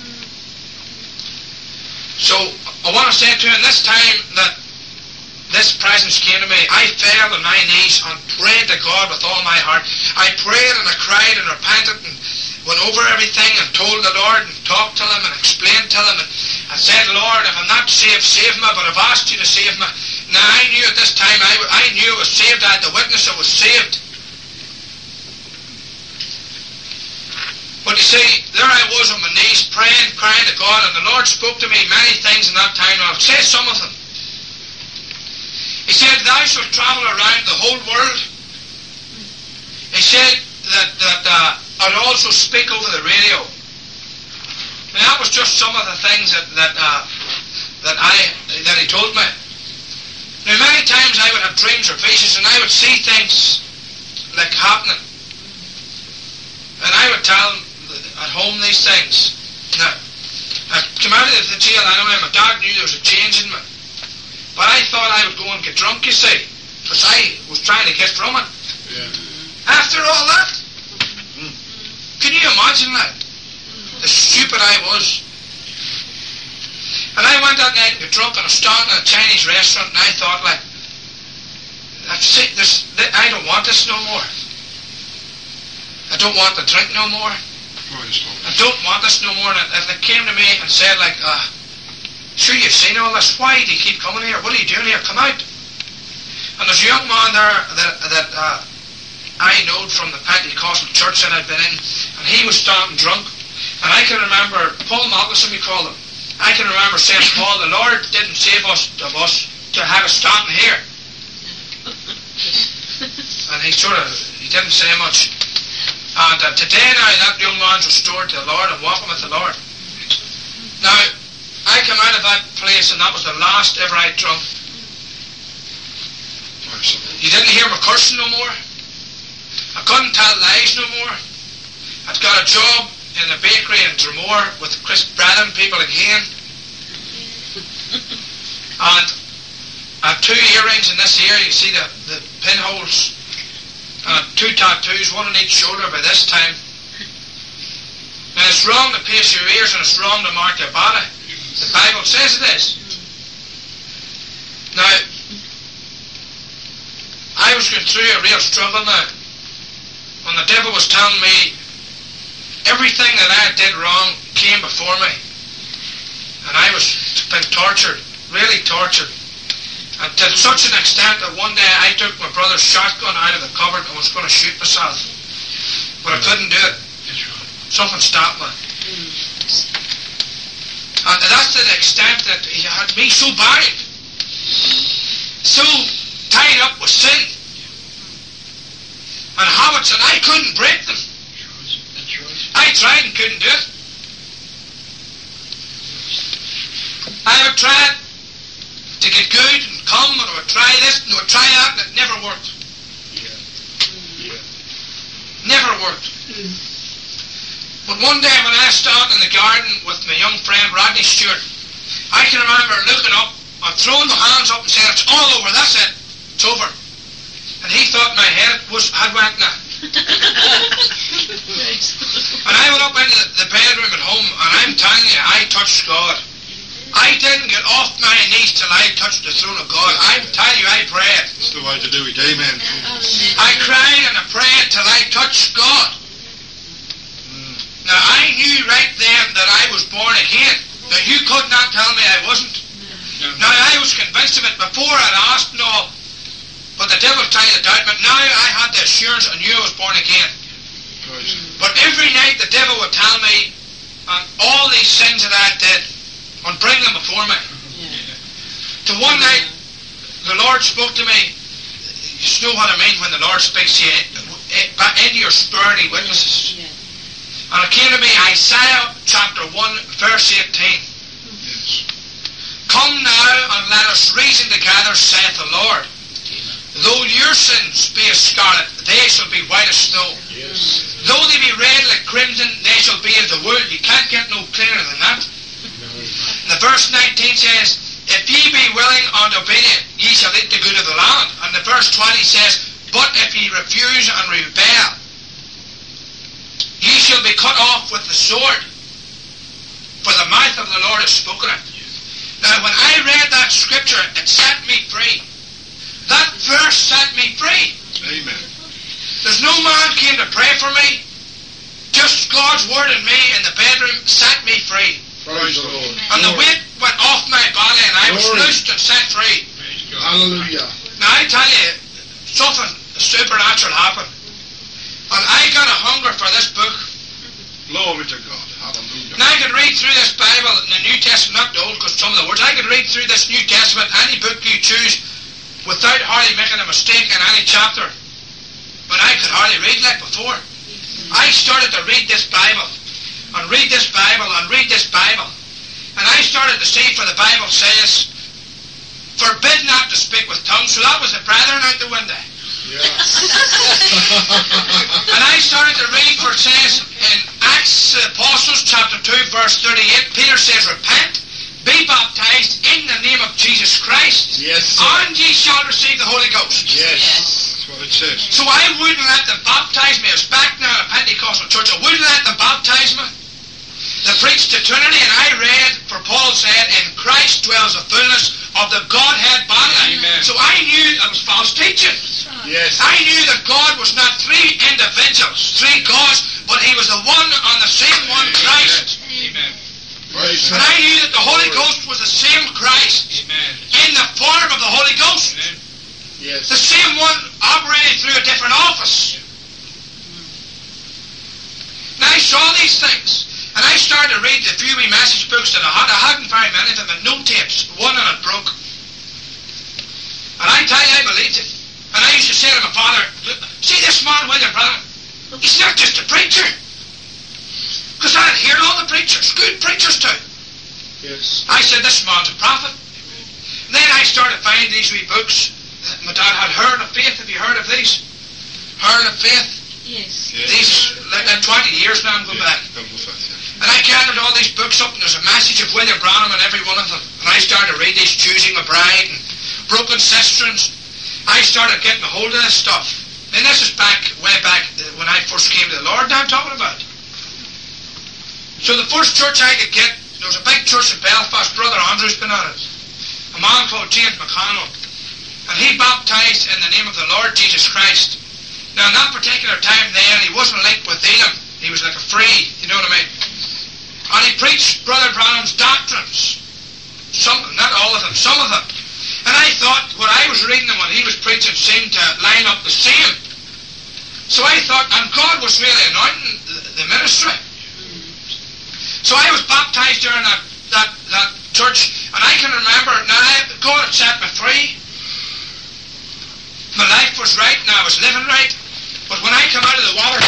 So I want to say to him this time that this presence came to me. I fell on my knees and prayed to God with all my heart. I prayed and I cried and repented and went over everything and told the Lord and talked to him and explained to him and I said, Lord, if I'm not saved, save me, but I've asked you to save me. Now I knew at this time, I, I knew I was saved. I had the witness I was saved. But you see, there I was on my knees praying, crying to God, and the Lord spoke to me many things in that time, and I'll say some of them. He said, thou shalt travel around the whole world. He said that, that uh, I'd also speak over the radio. And that was just some of the things that that uh, that I that he told me. Now many times I would have dreams or visions and I would see things like happening. And I would tell them at home these things. Now, I came out of the jail anyway. My dad knew there was a change in me. But I thought I would go and get drunk, you see, because I was trying to get from it. Yeah. After all that, can you imagine that? The stupid I was. And I went that night and got drunk, and I was standing in a Chinese restaurant, and I thought, like, I've seen this, I don't want this no more. I don't want the drink no more. I don't want this no more. And they came to me and said, like, uh, sure, you've seen all this. Why do you keep coming here? What are you doing here? Come out. And there's a young man there that, that uh, I knowed from the Pentecostal church that I'd been in, and he was standing drunk. And I can remember, Paul Malcolm, we call him, I can remember saying, Paul, the Lord didn't save us of us to have us standing here. And he sort of, he didn't say much. And uh, today now, that young man's restored to the Lord and walking with the Lord. Now, I came out of that place, and that was the last ever I drunk. You didn't hear me cursing no more. I couldn't tell lies no more. I'd got a job in a bakery in Dromore with Chris Braddon people again. And I had two earrings in this ear. You see the, the pinholes. And two tattoos, one on each shoulder by this time. Now it's wrong to pierce your ears, and it's wrong to mark your body. The Bible says it is. Now, I was going through a real struggle now. When the devil was telling me everything that I did wrong came before me. And I was been tortured, really tortured. And to such an extent that one day I took my brother's shotgun out of the cupboard and was going to shoot myself. But I couldn't do it. Something stopped me. And that's to the extent that he had me so buried, so tied up with sin and habits, and I couldn't break them. I tried and couldn't do it. I have tried to get good and come, and I would try this and I would try that, and it never worked. Yeah. Yeah. Never worked. Mm. But one day when I was standing in the garden with my young friend Rodney Stewart, I can remember looking up and throwing my hands up and saying, it's all over, that's it, it's over. And he thought my head was had went now. And I went up into the, the bedroom at home, and I'm telling you, I touched God. I didn't get off my knees till I touched the throne of God. I'm telling you, I prayed. That's the way to do it. Amen. I cried and I prayed till I touched God. Mm. Now, I knew right then that I was born again. Now, you could not tell me I wasn't. No. Now, I was convinced of it before I'd asked and all. But the devil tried to doubt me. Now, I had the assurance I knew I was born again. Right. But every night the devil would tell me on all these sins that I did, and bring them before me. Yeah. To one night, the Lord spoke to me. You know what I mean when the Lord speaks to you into your spirit, He witnesses. Yeah. And it came to me, Isaiah chapter one, verse eighteen. Yes. Come now and let us reason together, saith the Lord. Though your sins be as scarlet, they shall be white as snow. Yes. Though they be red like crimson, they shall be as the wool. You can't get no clearer than that. And the verse nineteen says, if ye be willing and obedient, ye shall eat the good of the land. And the verse twenty says, but if ye refuse and rebel, ye shall be cut off with the sword, for the mouth of the Lord has spoken it. Now, when I read that scripture, it set me free. That verse set me free. Amen. There's no man came to pray for me. Just God's word in me in the bedroom set me free. Praise the Lord. And the weight went off my body, and I was loosed and set free. Hallelujah. Now I tell you, something supernatural happened. And I got a hunger for this book. Glory to God. Hallelujah. Now I could read through this Bible in the New Testament, not the Old, because some of the words. I could read through this New Testament, any book you choose, without hardly making a mistake in any chapter. But I could hardly read like before. I started to read this Bible, and read this Bible, and read this Bible. And I started to see, for the Bible says, forbid not to speak with tongues. So that was the brethren out the window. Yeah. And I started to read where it says in Acts of the Apostles chapter two verse thirty-eight, Peter says, repent, be baptized in the name of Jesus Christ, Yes, sir. and ye shall receive the Holy Ghost. Yes. Yes. That's what it says. So I wouldn't let them baptize me. I was back now in a Pentecostal church. I wouldn't let them baptize me. They preached the Trinity, and I read, for Paul said, in Christ dwells the fullness of the Godhead bodily. Amen. So I knew it was false teaching. Yes. I knew that God was not three individuals, three gods, but He was the one and the same one, Christ. Amen. Praise And I knew that the Holy Ghost was the same Christ Amen. in the form of the Holy Ghost. Amen. Yes. The same one operated through a different office. And I saw these things. And I started to read the few wee message books that I had. I hadn't very many of them, and no tapes. One of it broke. And I tell you, I believed it. And I used to say to my father, see this man, William Branham? He's not just a preacher. Because I had heard all the preachers, good preachers too. Yes. I said, this man's a prophet. And then I started finding these wee books that my dad had, Heard of Faith. Have you heard of these? Heard of Faith? Yes. These, like, like twenty years now I'm going back. And I gathered all these books up, and there's a message of William Branham in every one of them. And I started to read these, Choosing a Bride, and Broken Cisterns. I started getting a hold of this stuff. And this is back, way back, uh, when I first came to the Lord, now I'm talking about. So the first church I could get, there was a big church in Belfast, Brother Andrew's been on it. A man called James McConnell. And he baptized in the name of the Lord Jesus Christ. Now, in that particular time then, he wasn't linked with Elam. He was like a free, you know what I mean? And he preached Brother Branham's doctrines. Some, not all of them, some of them. And I thought what I was reading and what he was preaching seemed to line up the same. So I thought, and God was really anointing the, the ministry. So I was baptized during that, that, that church, and I can remember, now I, God had set me free. My life was right, and I was living right. But when I came out of the water,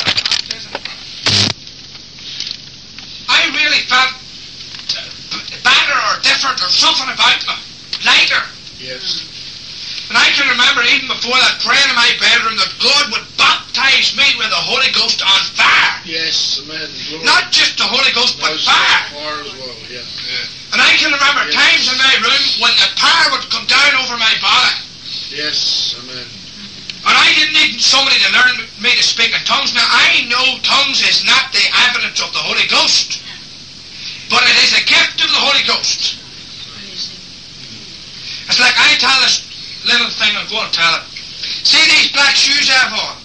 I really felt better or different or something about me. Lighter. Yes. And I can remember even before that praying in my bedroom that God would baptize me with the Holy Ghost on fire. Yes, amen. Glory. Not just the Holy Ghost, but No, fire. Fire as well, yeah. Yeah. And I can remember Yes. times in my room when the power would come down over my body. Yes, amen. And I didn't need somebody to learn me to speak in tongues. Now, I know tongues is not the evidence of the Holy Ghost, but it is a gift of the Holy Ghost. It's like I tell this little thing, I'm going to tell it. See these black shoes I have on?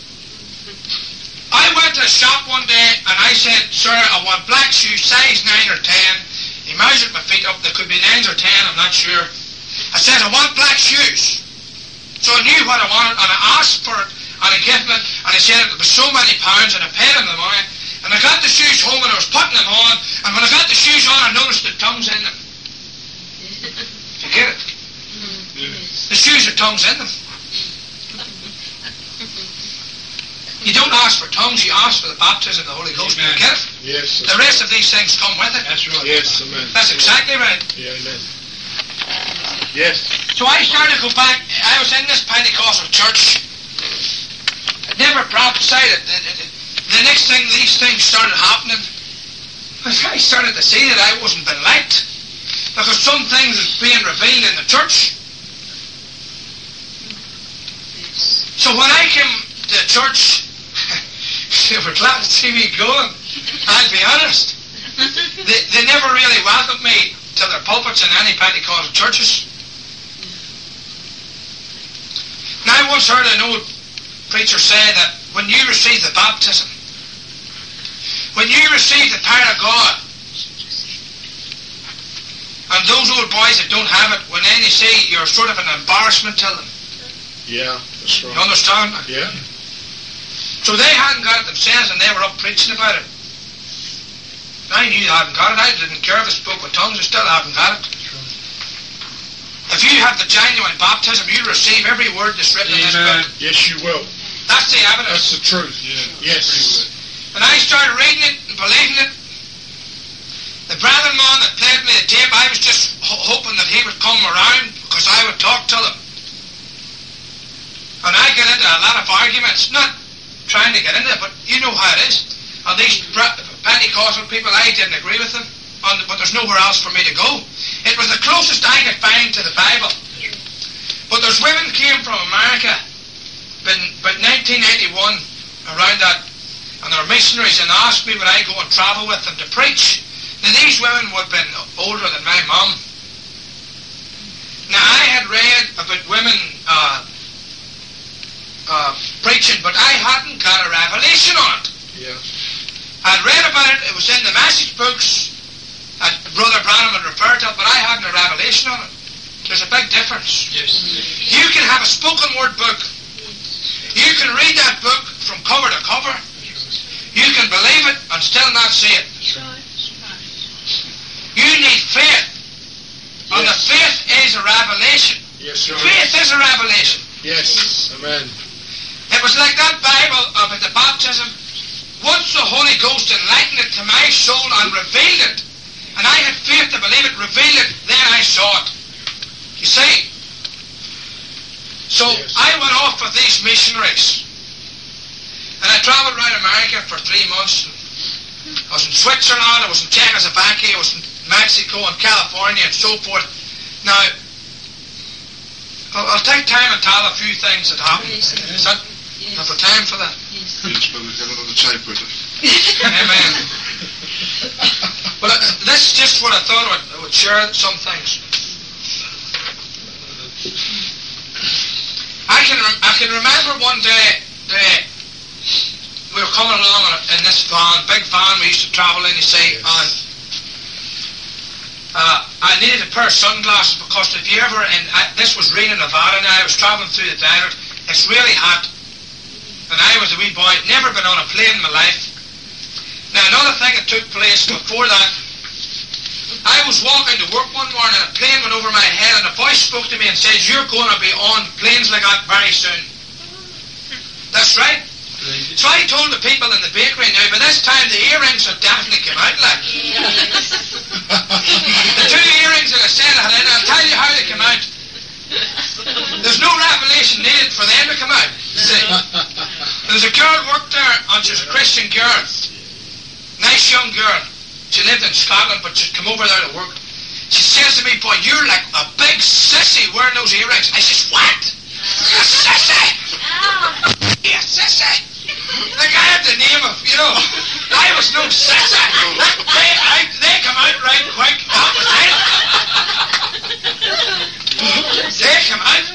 I went to a shop one day and I said, sir, I want black shoes, size nine or ten. He measured my feet up. They could be nines or ten, I'm not sure. I said, I want black shoes. So I knew what I wanted, and I asked for it, and I gave him it, and he said it was so many pounds, and I paid him the money. And I got the shoes home, and I was putting them on, and when I got the shoes on, I noticed the tongues in them. You get it? Yes. The shoes are tongues in them. You don't ask for tongues, you ask for the baptism of the Holy Ghost. Amen. You get it? Yes. The rest of these things come with it. That's right. Yes, amen. That's exactly right. Yeah, amen. Yes. So I started to go back. I was in this Pentecostal church. I never prophesied it. The, the, the next thing, these things started happening. I started to see that I wasn't being liked, because some things was being revealed in the church. So when I came to church, they were glad to see me going. I'll be honest. They, they never really welcomed me to their pulpits in any Pentecostal churches. Now, I once heard an old preacher say that when you receive the baptism, when you receive the power of God, and those old boys that don't have it, when they see you're sort of an embarrassment to them. Yeah, that's right. You understand? Yeah. So they hadn't got it themselves, and they were up preaching about it. I knew they hadn't got it. I didn't care if I spoke with tongues. I still hadn't got it. If you have the genuine baptism, you receive every word that's written in this book. Yes, you will. That's the evidence. That's the truth. Yeah. Yes. And I started reading it and believing it. The brethren man that played me the tape, I was just ho- hoping that he would come around because I would talk to them. And I get into a lot of arguments, not trying to get into it, but you know how it is. And these Pentecostal people, I didn't agree with them, on the, but there's nowhere else for me to go. It was the closest I could find to the Bible. But there's women came from America, in about nineteen eighty-one, around that, and they were missionaries, and asked me would I go and travel with them to preach. Now these women would have been older than my mum. Now I had read about women uh, uh, preaching, but I hadn't got a revelation on it. Yeah. I'd read about it, it was in the message books, and Brother Branham had referred to it, but I hadn't a revelation on it. There's a big difference. Yes. You can have a spoken word book. You can read that book from cover to cover. You can believe it and still not see it. You need faith. And the faith is a revelation. Yes, sir. Faith is a revelation. Yes. Amen. It was like that Bible about the baptism. Once the Holy Ghost enlightened it to my soul and revealed it, and I had faith to believe it, revealed it, then I saw it. You see? So Yes. I went off with these missionaries, and I travelled around America for three months. I was in Switzerland, I was in Czechoslovakia, I was in Mexico and California and so forth. Now, I'll, I'll take time and tell a few things that happened. Yes, sir. Is that, Yes. have we time for that? Yes. Yes, but we've got another tape with it. Amen. Well, uh, this is just what I thought I would, I would share some things. I can rem- I can remember one day, day we were coming along in this van, big van we used to travel in, you see, and uh, I needed a pair of sunglasses because if you ever, and I, this was Reno, Nevada now, I was travelling through the desert, it's really hot, and I was a wee boy, never been on a plane in my life. Now another thing that took place before that, I was walking to work one morning and a plane went over my head and a voice spoke to me and says, you're going to be on planes like that very soon. That's right. So I told the people in the bakery now, by this time the earrings had definitely come out like. The two earrings that I said I had in, I'll tell you how they come out. There's no revelation needed for them to come out. You see. There's a girl worked there and she's a Christian girl. Nice young girl. She lived in Scotland, but she'd come over there to work. She says to me, boy, you're like a big sissy wearing those earrings. I says, what? A sissy? Yeah, sissy. Like I had the name of, you know, I was no sissy. They, I, they come out right quick. That was it. They come out.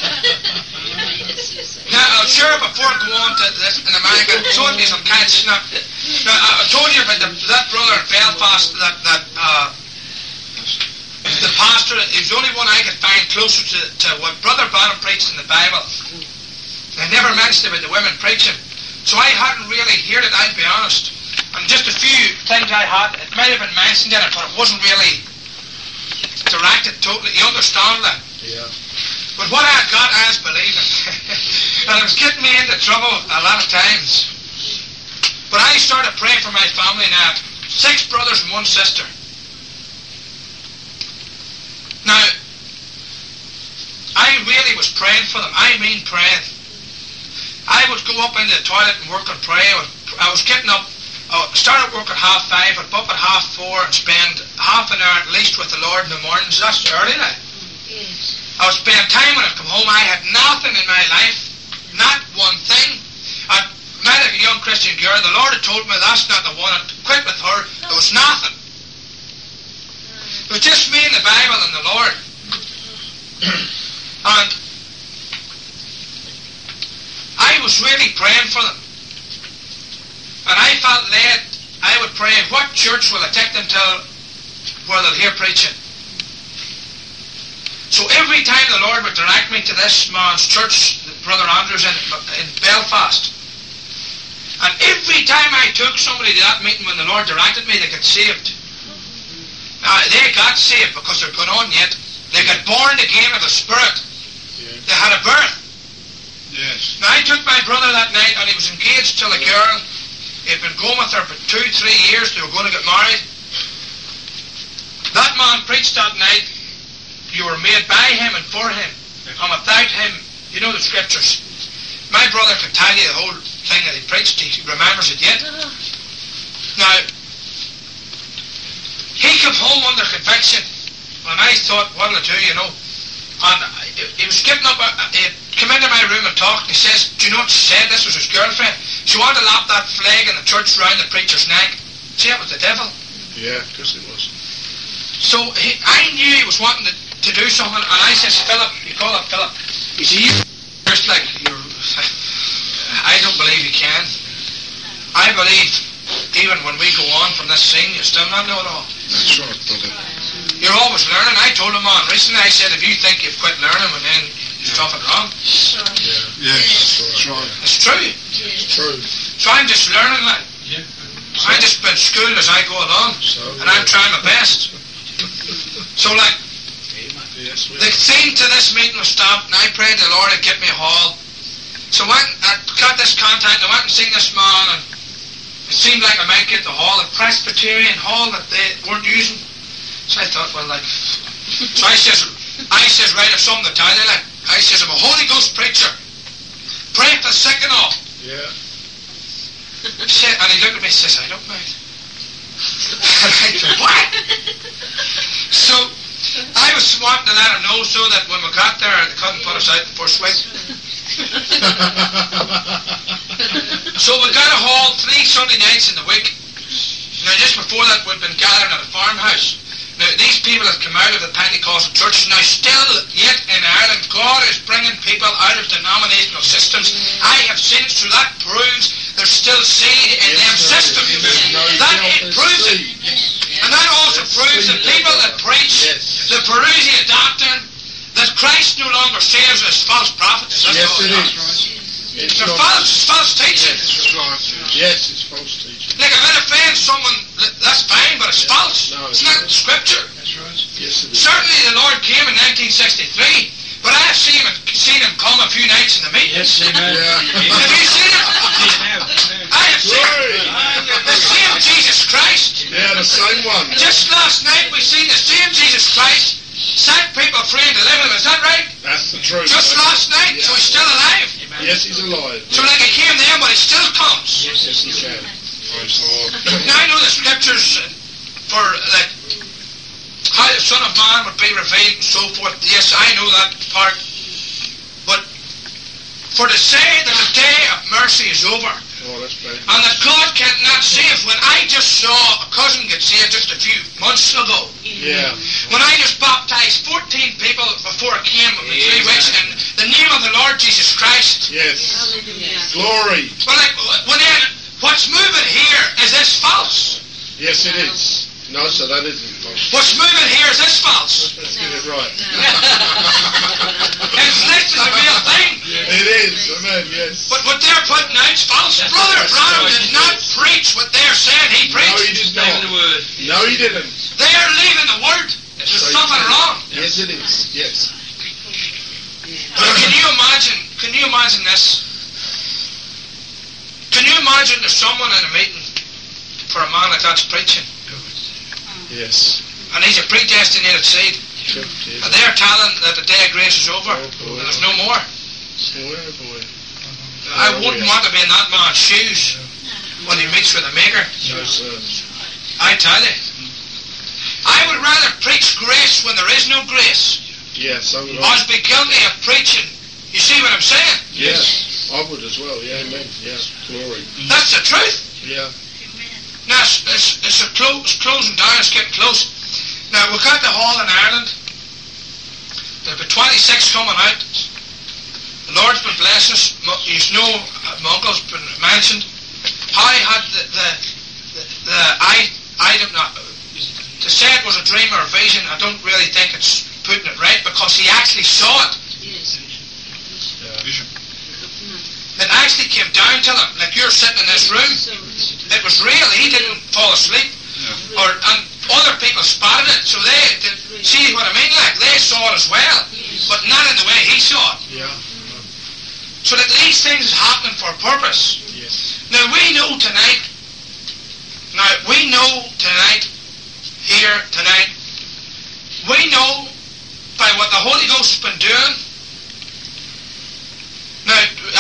Now, I'll share before I go on to this in America. Told me some catching up. Now, I told you about the, that brother in Belfast, that, that uh, the pastor, he was the only one I could find closer to, to what Brother Branham preached in the Bible. I never mentioned about the women preaching. So I hadn't really heard it, I'll be honest. And just a few things I had, it might have been mentioned in it, but it wasn't really directed totally. You understand that? Yeah. But what I had got, I was believing. And it was getting me into trouble a lot of times. But I started praying for my family now. Six brothers and one sister. Now, I really was praying for them. I mean praying. I would go up into the toilet and work and pray. I was, I was getting up, I started work at half five, I'd up at half four and spend half an hour at least with the Lord in the mornings. That's early now. Yes. I would spend time when I'd come home. I had nothing in my life. Not one thing. I met a young Christian girl. The Lord had told me that's not the one. I'd quit with her. There was nothing. It was just me and the Bible and the Lord. And I was really praying for them. And I felt led, I would pray, what church will I take them to where they'll hear preaching? So every time the Lord would direct me to this man's church, Brother Andrews in, in Belfast, and every time I took somebody to that meeting when the Lord directed me, they got saved. Now, they got saved because they're going on yet. They got born again of the Spirit. Yeah. They had a birth. Yes. Now, I took my brother that night, and he was engaged to a girl. He had been going with her for two, three years. They were going to get married. That man preached that night. You were made by him and for him. And without him, you know the scriptures. My My brother could tell you the whole thing that he preached. He remembers it yet. Now, he came home under conviction, and I thought, what'll I do, you know? And he was getting up, he came into my room and talked, and he says, do you know what she said? This was his girlfriend. She wanted to lap that flag in the church round the preacher's neck. See, that was the devil. Yeah, of course it was. So he, I knew he was wanting to, to do something, and I says, Philip, you call up Philip. He said, you just like, you're, I don't believe you can. I believe even when we go on from this scene, you still not know it all. That's right, brother. You're always learning. I told him on recently, I said, if you think you've quit learning, well, then you're something wrong. Yeah. Yes, that's right. It's true. It's true. So I'm just learning, like. Yeah. I just been schooled as I go along, So, and I'm trying my best. So, like, yes, we the theme to this meeting was stopped, and I prayed the Lord would get me a hall. So I went, I got this contact, I went and seen this man, and it seemed like I might get the hall, a Presbyterian hall that they weren't using. So I thought, well, like, so I says, I says, right, if something to tell you, like, I says, I'm a Holy Ghost preacher. Pray for the sick and all. Yeah. He said, and he looked at me and says, I don't mind. And I said, what? So I was wanting to let him know so that when we got there, they couldn't put us out the first week. So we got a hall three Sunday nights in the week. Now, just before that, we'd been gathering at a farmhouse. Now, these people have come out of the Pentecostal churches. Now, still yet in Ireland, God is bringing people out of denominational systems. I have seen it, so that proves there's still seed in them systems. That it proves it. And that also proves that people that preach the Perusia doctrine, that Christ no longer saves as false prophets. That's Yes, all it not. is. It's They're not. false, it's false teaching. That's right. Yes, it's false teaching. Like if it offends someone, that's fine, but it's false. No, It's it's not not. Scripture. That's right. Yes, it is. Certainly the Lord came in nineteen sixty-three, but I have seen him, seen him come a few nights in the meeting. Yes, amen. Yeah. Have you seen him? I have seen Glory. the same Jesus Christ. Yeah, the same one. Just last night we seen the same Jesus Christ set people free and deliver them. Is that right? That's the truth. Just last night, so he's still alive. Yes, he's alive. So like he came then, but he still comes. Yes, he can. Praise the Lord. Now I know the scriptures for like how the Son of Man would be revealed and so forth. Yes, I know that part. But for to say that the day of mercy is over, Oh, that's bad. and that God cannot save, when I just saw a cousin get saved just a few months ago, Yeah. when I just baptized fourteen people before I came in three weeks in the name of the Lord Jesus Christ. Yes. Hallelujah. Glory. Well, like, when then, what's moving here is this false. Yes, it is. No, so that isn't false. What's moving here is this false. Let's get it right. It's this is the real thing. It is. Amen. Yes. But what they're putting out is false. Brother Branham did not preach what they're saying he No, preached. he did not. No, he didn't. They are leaving the word. There's Praise something God. wrong. Yes, it is. Yes. Now, can you imagine? Can you imagine this? Can you imagine there's someone in a meeting for a man like that's preaching, Yes. and he's a predestinated seed, Sure. and they're telling that the day of grace is over, Oh, boy. and there's no more. Boy, oh boy. I Oh, wouldn't yeah. want to be in that man's shoes when he meets with the Maker. No, sir. I tell you, I would rather preach grace when there is no grace, Yeah, so would or I. be guilty of preaching. You see what I'm saying? Yes. I would as well. Yeah, amen. Yeah. Glory. That's the truth. Yeah. Now, it's, it's, it's, a clo- it's closing down, it's getting close. Now, we've got the hall in Ireland. There'll be twenty-six coming out. The Lord's been blessing us. You know, uh, my uncle's been mentioned. How he had the, the, the, the I, item, not, to say it was a dream or a vision, I don't really think it's putting it right, because he actually saw it. Yes. Vision. It actually came down to him, like you're sitting in this room. It was real. He didn't fall asleep. Yeah. Or and other people spotted it, so they did, see what I mean. Like they saw it as well, but not in the way he saw it. Yeah. So that these things is happening for a purpose. Yes. Now we know tonight. Now we know tonight, here tonight. We know by what the Holy Ghost has been doing. Now I could mention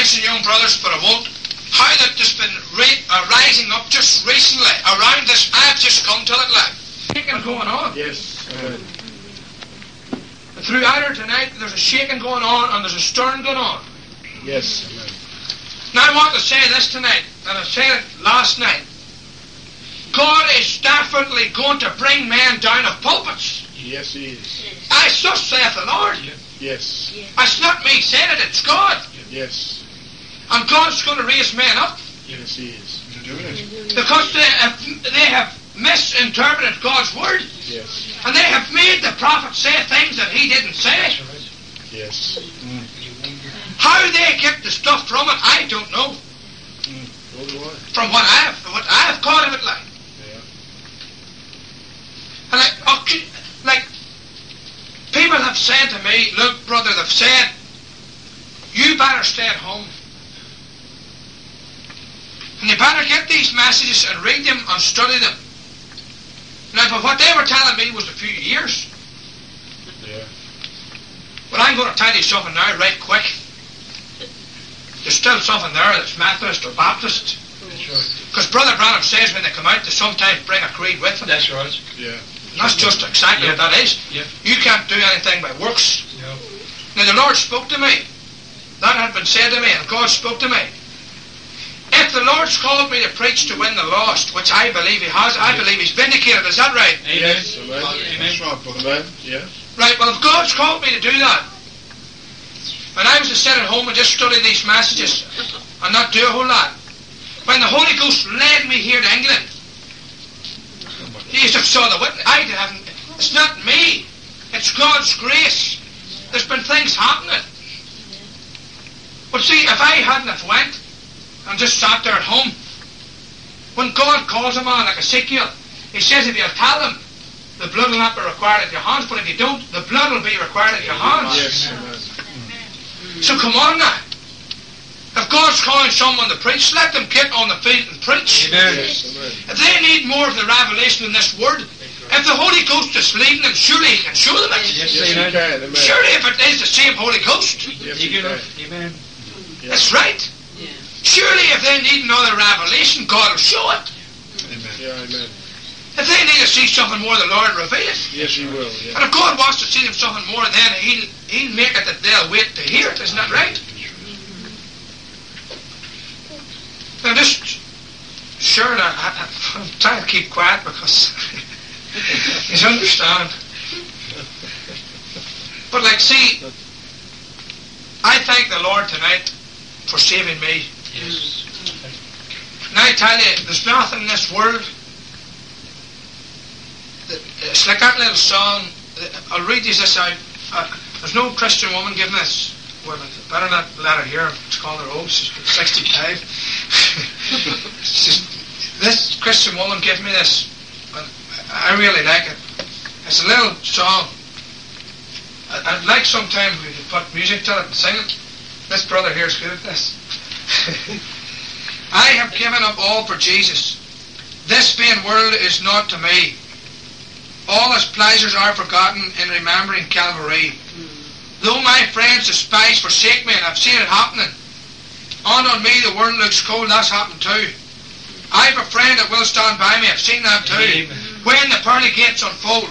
mention young brothers, but I won't. How that there's been ra- uh, rising up just recently around this. I've just come to it, like. Shaking going on. Yes. Amen. Throughout her tonight, there's a shaking going on and there's a stirring going on. Yes. Amen. Now I want to say this tonight, and I said it last night. God is definitely going to bring men down of pulpits. Yes, He is. I thus saith the Lord. Yes. It's not me saying it, it's God. Yes. And God's going to raise men up. Yes, He is. Because they have, they have misinterpreted God's word. Yes. And they have made the prophet say things that he didn't say. Yes. Mm. How they get the stuff from it, I don't know. Mm. So do I. From what I've what I've caught of it, like. Yeah. And like, okay, like people have said to me, look, brother, they've said, you better stay at home. And you better get these messages and read them and study them. Now, but what they were telling me was a few years. Yeah. But I'm going to tell you something now, right quick. There's still something there that's Methodist or Baptist. That's right. Because Brother Branham says when they come out, they sometimes bring a creed with them. That's right. Yeah. And that's just exactly Yeah. what that is. Yeah. You can't do anything by works. No. Now, the Lord spoke to me. That had been said to me, and God spoke to me. If the Lord's called me to preach to win the lost, which I believe He has, I believe He's vindicated. Is that right? Amen. Yes. Amen. Amen. That's right, brother. Amen. Yeah. Right, well, if God's called me to do that, and I was to sit at home and just study these messages and not do a whole lot, when the Holy Ghost led me here to England, you used to have saw the witness. I haven't. It's not me. It's God's grace. There's been things happening. But see, if I hadn't have went and just sat there at home, when God calls a man like Ezekiel, He says if you'll tell him, the blood will not be required at your hands, but if you don't, the blood will be required at your hands. Yes. Amen. So come on now. If God's calling someone to preach, let them get on the field and preach. Amen. Yes. Amen. If they need more of the revelation in this word, if the Holy Ghost is leading them, surely He can show them it. Yes, Yes, He amen. can. Amen. Surely if it is the same Holy Ghost, Yes, He You can. know, amen. Yeah. that's right. Surely if they need another revelation, God will show it. Amen. Yeah. Amen. If they need to see something more, the Lord will reveal it. Yes, He will. Yeah. And if God wants to see them something more, then He'll, he'll make it that they'll wait to hear it. Isn't that right? Now just, sure, I, I, I'm trying to keep quiet because you understand. But like, see, I thank the Lord tonight for saving me. Yes. And I tell you, there's nothing in this world. That, it's like that little song. I'll read you this out. Uh, there's no Christian woman giving this. Well, better not let her hear. It's called her own. She's sixty-five. She's, this Christian woman gave me this. And I really like it. It's a little song. I, I'd like sometime we could put music to it and sing it. This brother here is good at this. I have given up all for Jesus. This vain world is not to me. All its pleasures are forgotten in remembering Calvary. Though my friends despise, forsake me, and I've seen it happening. On on me the world looks cold, that's happened too. I've a friend that will stand by me, I've seen that too. Amen. When the pearly gates unfold.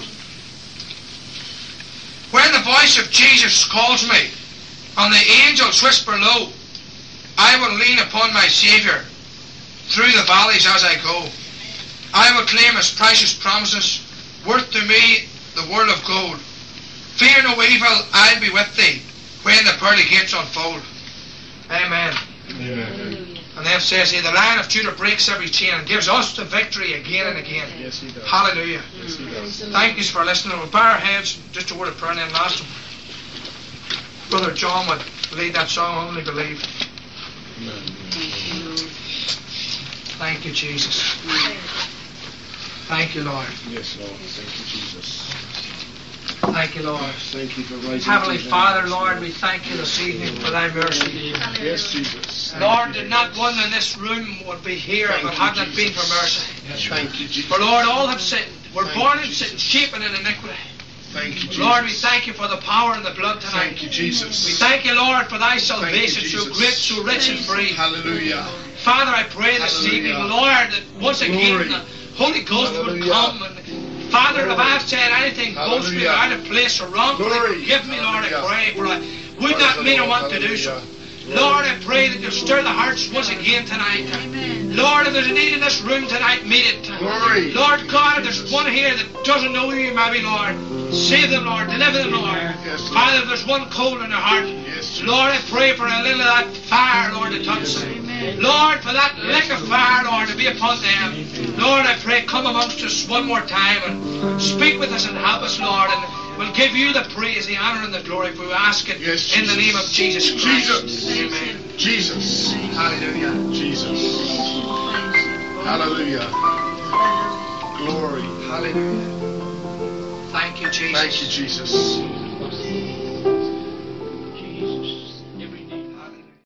When the voice of Jesus calls me, and the angels whisper low, I will lean upon my Saviour through the valleys as I go. I will claim His precious promises, worth to me the world of gold. Fear no evil, I'll be with thee when the pearly gates unfold. Amen. Amen. And then says he, the Lion of Judah breaks every chain and gives us the victory again and again. Yes, He does. Hallelujah. Yes, He does. Thank you for listening. We'll bow our heads, just a word of prayer, and then last one. Brother John would lead that song, Only Believe. Thank you, Jesus. Thank you, Lord. Yes, Lord. Thank you, Jesus. Thank you, Lord. Thank you for raising Heavenly us. Father, Lord, we thank you this evening for thy mercy. Yes, Jesus. Lord, that not one in this room would be here if Thank it you, had not been for mercy. Thank you, Jesus. For Lord, all have sinned. We're born in sin, shapen in iniquity. Thank you, Jesus. Lord, we thank you for the power and the blood tonight. Thank you, Jesus. We thank you, Lord, for thy Thank you, salvation, so Jesus. great, so rich and free. Hallelujah. Father, I pray this Hallelujah. evening, Lord, that once again Glory. the Holy Ghost would Hallelujah. come. And Father, if I've said anything boastfully or Hallelujah. out of place or wrong, Glory. forgive me, Lord, I Hallelujah. pray, for I would not mean or want to do so. Lord, I pray that you'll stir the hearts once again tonight. Lord, if there's a need in this room tonight, meet it. Glory. Lord God, if there's one here that doesn't know you, maybe, Lord, save them, Lord, deliver them, Lord. Yes, Lord. Father, if there's one cold in their heart, Yes, Lord, I pray for a little of that fire, Lord, to touch them. Lord, for that lick of fire, Lord, to be upon them. Lord, I pray, come amongst us one more time and speak with us and help us, Lord, and we'll give you the praise, the honor, and the glory, for we ask it Yes, in the name of Jesus Christ. Jesus. Amen. Jesus. Hallelujah. Jesus. Hallelujah. Glory. Hallelujah. Thank you, Jesus. Thank you, Jesus.